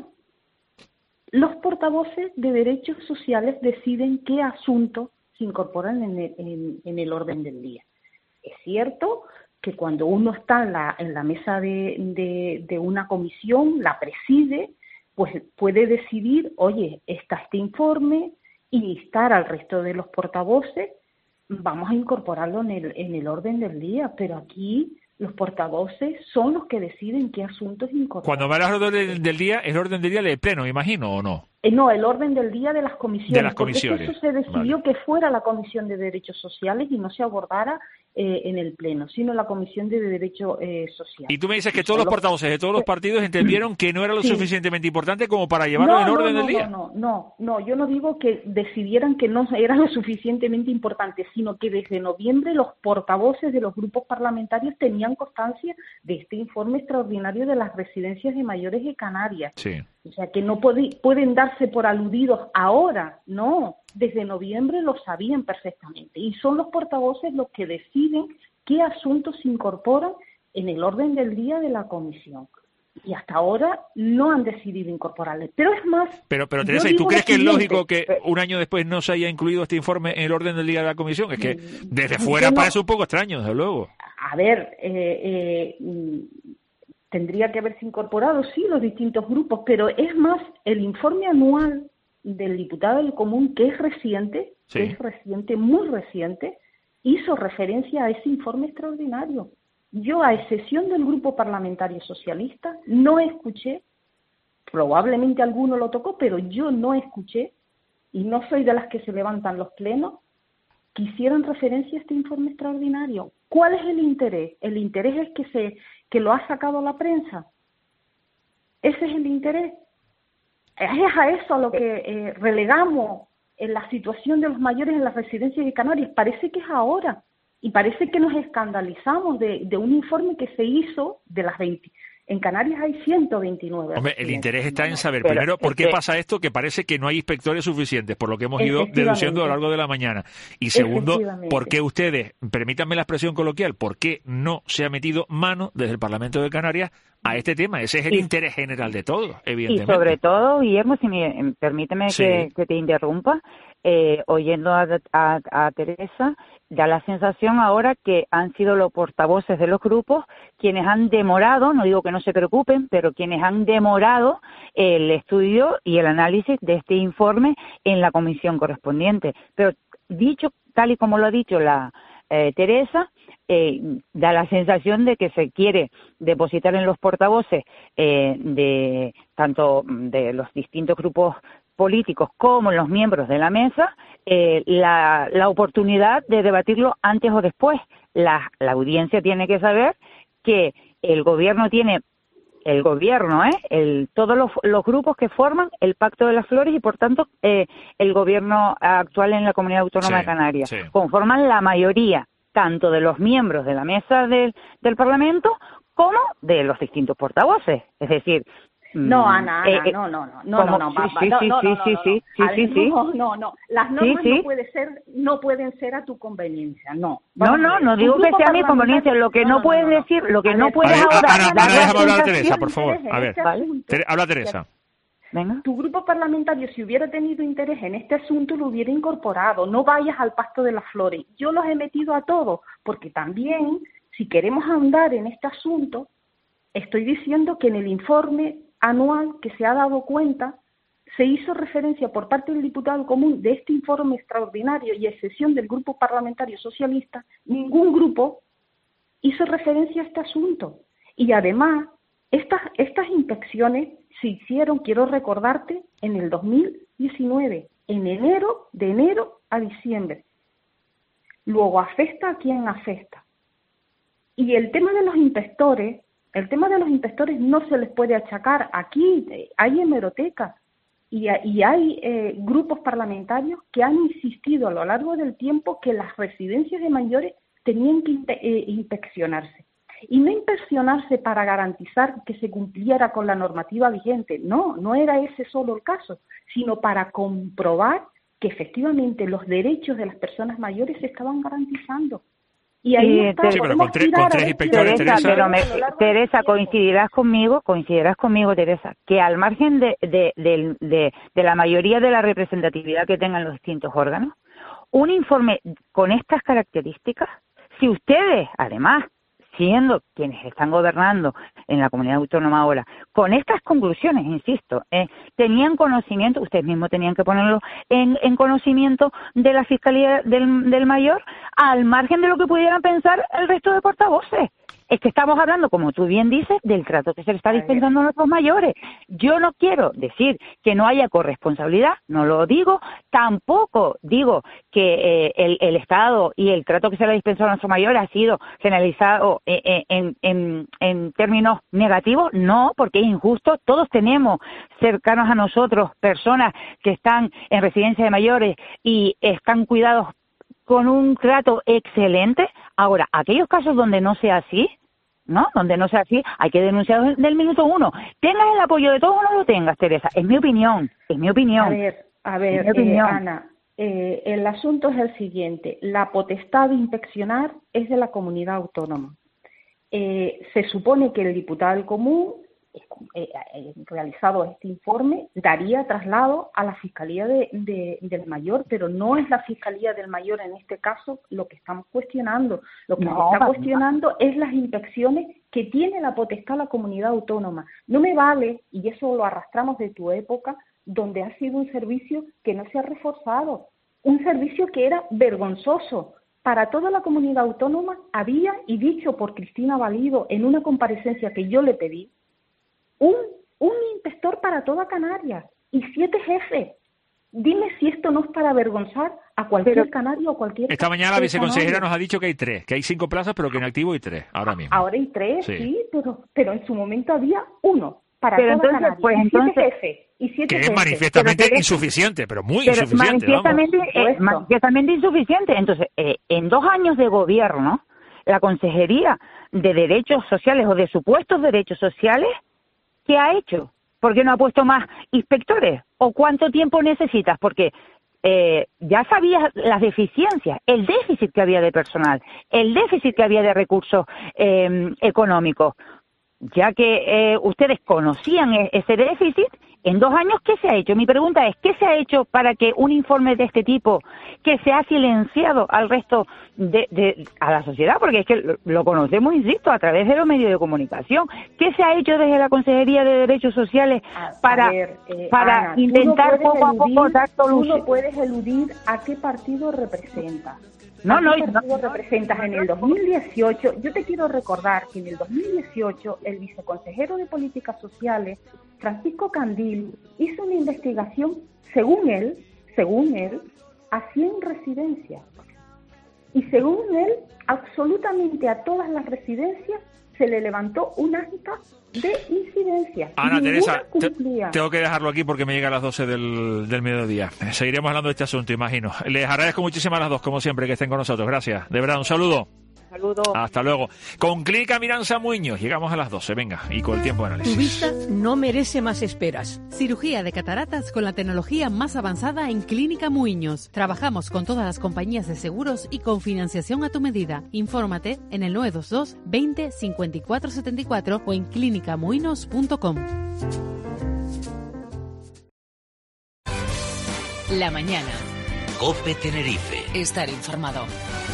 Los portavoces de derechos sociales deciden qué asuntos se incorporan en el, en, en el orden del día. Es cierto que cuando uno está en la, en la mesa de, de, de una comisión, la preside, pues puede decidir, oye, está este informe, y instar al resto de los portavoces, vamos a incorporarlo en el, en el orden del día, pero aquí los portavoces son los que deciden qué asuntos incorporar.
Cuando me hablas del orden del día, ¿es el orden del día del pleno, me imagino, o no?
Eh, no, el orden del día de las comisiones.
De las
porque
comisiones.
eso se decidió que fuera la Comisión de Derechos Sociales y no se abordara eh, en el Pleno, sino la Comisión de Derechos eh, Sociales.
Y tú me dices que todos los portavoces de todos los partidos entendieron que no era lo
Sí.
suficientemente importante como para llevarlo
no,
en
no,
orden
no,
del día.
No, no, no, no, yo no digo que decidieran que no era lo suficientemente importante, sino que desde noviembre los portavoces de los grupos parlamentarios tenían constancia de este informe extraordinario de las residencias de mayores de Canarias.
Sí.
O sea, que no puede- pueden darse por aludidos ahora, no, desde noviembre lo sabían perfectamente. Y son los portavoces los que deciden qué asuntos se incorporan en el orden del día de la comisión. Y hasta ahora no han decidido incorporarle. Pero es más...
Pero, pero
yo
Teresa, ¿y tú
digo
crees
lo
que es
siguiente,
lógico que un año después no se haya incluido este informe en el orden del día de la comisión? Es que desde
yo
fuera
no-
parece un poco extraño, desde luego.
A ver, eh, eh, mm, tendría que haberse incorporado, sí, los distintos grupos, pero es más, el informe anual del diputado del Común, que es reciente,
Sí.
que es reciente, muy reciente, hizo referencia a ese informe extraordinario. Yo, a excepción del Grupo Parlamentario Socialista, no escuché, probablemente alguno lo tocó, pero yo no escuché, y no soy de las que se levantan los plenos, que hicieran referencia a este informe extraordinario. ¿Cuál es el interés? El interés es que se que lo ha sacado la prensa. Ese es el interés. Es a eso a lo que eh, relegamos en la situación de los mayores en las residencias de Canarias. Parece que es ahora. Y parece que nos escandalizamos de, de un informe que se hizo de las veinte. En Canarias hay ciento veintinueve.
Hombre, el interés está en saber,
Pero
primero, por
es
qué
que-
pasa esto, que parece que no hay inspectores suficientes, por lo que hemos ido
Efectivamente.
deduciendo a lo largo de la mañana. Y segundo,
Efectivamente.
por qué ustedes, permítanme la expresión coloquial, por qué no se ha metido mano desde el Parlamento de Canarias a este tema. Ese es el
Y-
interés general de todos,
Y
evidentemente.
sobre todo, Guillermo, si me, em, permíteme
Sí.
que, que te interrumpa, eh, oyendo a, a, a Teresa, da la sensación ahora que han sido los portavoces de los grupos quienes han demorado, no digo que no se preocupen, pero quienes han demorado el estudio y el análisis de este informe en la comisión correspondiente. Pero dicho, tal y como lo ha dicho la eh, Teresa, eh, da la sensación de que se quiere depositar en los portavoces eh, de tanto de los distintos grupos políticos como en los miembros de la mesa eh, la, la oportunidad de debatirlo antes o después. La, la audiencia tiene que saber que el gobierno tiene el gobierno, ¿eh? El, todos los, los grupos que forman el Pacto de las Flores y, por tanto, eh, el gobierno actual en la Comunidad Autónoma
sí,
de Canarias.
Sí.
Conforman la mayoría, tanto de los miembros de la mesa del, del Parlamento como de los distintos portavoces. Es decir...
No, Ana, Ana,
eh,
no, no, no, no, no, no,
sí, sí,
no,
sí,
no,
sí,
no,
sí,
no,
sí, sí,
ver,
sí, sí.
no, no, no, las normas
Sí, sí.
no pueden ser, no pueden ser a tu conveniencia, no.
No,
Vamos a
no,
ver,
no
un
digo que
grupo
sea a mi conveniencia, lo que no,
no, no,
puedes
no, no.
decir, lo que
A
no
ver,
puedes
A ver,
ahora...
Ana, Ana,
dar la
déjame hablar a
sensación-
Teresa, por favor.
interés
A
en
ver,
este
¿vale?
asunto,
Tere- habla Teresa.
Venga.
Tu grupo parlamentario, si hubiera tenido interés en este asunto, lo hubiera incorporado. No vayas al Pacto de las Flores. Yo los he metido a todos, porque también, si queremos ahondar en este asunto, estoy diciendo que en el informe anual que se ha dado cuenta, se hizo referencia por parte del diputado común de este informe extraordinario y a excepción del grupo parlamentario socialista, ningún grupo hizo referencia a este asunto. Y además, estas, estas inspecciones se hicieron, quiero recordarte, en el dos mil diecinueve, en enero, de enero a diciembre. Luego, afecta a quien afecta. Y el tema de los inspectores, el tema de los inspectores no se les puede achacar. Aquí hay hemerotecas y, y hay eh, grupos parlamentarios que han insistido a lo largo del tiempo que las residencias de mayores tenían que inpe- eh, inspeccionarse. Y no inspeccionarse para garantizar que se cumpliera con la normativa vigente, no, no era ese solo el caso, sino para comprobar que efectivamente los derechos de las personas mayores se estaban garantizando. Y ahí
Sí,
está,
Ter-
Sí, pero
podemos
con tres-
tirar
con
a
tres
ver si-
inspectores,
Teresa,
Teresa.
pero me-
a lo largo del
Teresa,
tiempo.
coincidirás conmigo, coincidirás conmigo, Teresa, que al margen de, de, de, de, de la mayoría de la representatividad que tengan los distintos órganos, un informe con estas características, si ustedes, además, siendo quienes están gobernando en la comunidad autónoma ahora, con estas conclusiones, insisto, eh, tenían conocimiento, ustedes mismos tenían que ponerlo en, en conocimiento de la Fiscalía del, del Mayor, al margen de lo que pudieran pensar el resto de portavoces. Es que estamos hablando, como tú bien dices, del trato que se le está dispensando a nuestros mayores. Yo no quiero decir que no haya corresponsabilidad, no lo digo, tampoco digo que eh, el, el Estado y el trato que se le ha dispensado a nuestros mayores ha sido generalizado en, en, en, en términos negativos, no, porque es injusto. Todos tenemos cercanos a nosotros personas que están en residencia de mayores y están cuidados con un trato excelente. Ahora, aquellos casos donde no sea así, ¿no? Donde no sea así, hay que denunciar del minuto uno. Tengas el apoyo de todos o no lo tengas, Teresa. Es mi opinión, es mi opinión.
A ver, a
Es
ver,
mi
eh,
opinión.
Ana, eh, el asunto es el siguiente. La potestad de inspeccionar es de la comunidad autónoma. Eh, se supone que el diputado del común, eh, eh, realizado este informe, daría traslado a la Fiscalía de, de, del Mayor, pero no es la Fiscalía del Mayor en este caso lo que estamos cuestionando. Lo que
No,
se está
para
cuestionando es las inspecciones que tiene la potestad la comunidad autónoma. No me vale, y eso lo arrastramos de tu época, donde ha sido un servicio que no se ha reforzado, un servicio que era vergonzoso. Para toda la comunidad autónoma había, y dicho por Cristina Valido en una comparecencia que yo le pedí, un, un inspector para toda Canarias y siete jefes. Dime si esto no es para avergonzar a cualquier
Pero-
canario o cualquier...
Esta mañana la
persona.
viceconsejera nos ha dicho que hay tres, que hay cinco plazas, pero que en activo hay tres, ahora mismo.
Ahora hay tres,
Sí.
sí, pero, pero en su momento había uno para
Pero
toda
entonces,
Canarias.
pues,
y siete
entonces-
jefes. Y siete
Que es
jefes.
manifiestamente
Pero Teresa-
insuficiente, pero muy
Pero
insuficiente, vamos.
manifiestamente, eh,
Supuesto.
manifiestamente insuficiente. Entonces, eh, en dos años de gobierno, la Consejería de Derechos Sociales o de supuestos derechos sociales, ¿qué ha hecho? ¿Por qué no ha puesto más inspectores? ¿O cuánto tiempo necesitas? Porque eh, ya sabías las deficiencias, el déficit que había de personal, el déficit que había de recursos eh, económicos. ya que eh, ustedes conocían ese déficit, en dos años, ¿qué se ha hecho? Mi pregunta es, ¿qué se ha hecho para que un informe de este tipo, que se ha silenciado al resto de, de a la sociedad, porque es que lo, lo conocemos, insisto, a través de los medios de comunicación, ¿qué se ha hecho desde la Consejería de Derechos Sociales para,
a ver, eh,
para
Ana,
intentar
tú no
poco a poco
eludir,
dar
tú
solución?
no puedes eludir a qué partido representas.
No,
¿A
no,
qué
no,
partido representas en el dos mil dieciocho? Yo te quiero recordar que en el dos mil dieciocho el viceconsejero de Políticas Sociales, Francisco Candil, hizo una investigación, según él, según él, a cien residencias. Y según él, absolutamente a todas las residencias se le levantó un acta de incidencia.
Ana
Ninguna
Teresa, te-
cumplía.
tengo que dejarlo aquí porque me llega a las doce del, del mediodía. Seguiremos hablando de este asunto, imagino. Les agradezco muchísimo a las dos, como siempre, que estén con nosotros. Gracias. De verdad, un saludo.
Saludos.
Hasta luego. Con Clínica Miranza Muñoz, llegamos a las doce. Venga, y con el tiempo de
Tu
análisis.
vista no merece más esperas. Cirugía de cataratas con la tecnología más avanzada en Clínica Muñoz. Trabajamos con todas las compañías de seguros y con financiación a tu medida. Infórmate en el nueve dos dos veinte cincuenta y cuatro setenta y cuatro o en clínica muinos punto com.
La mañana.
COPE Tenerife.
Estar informado.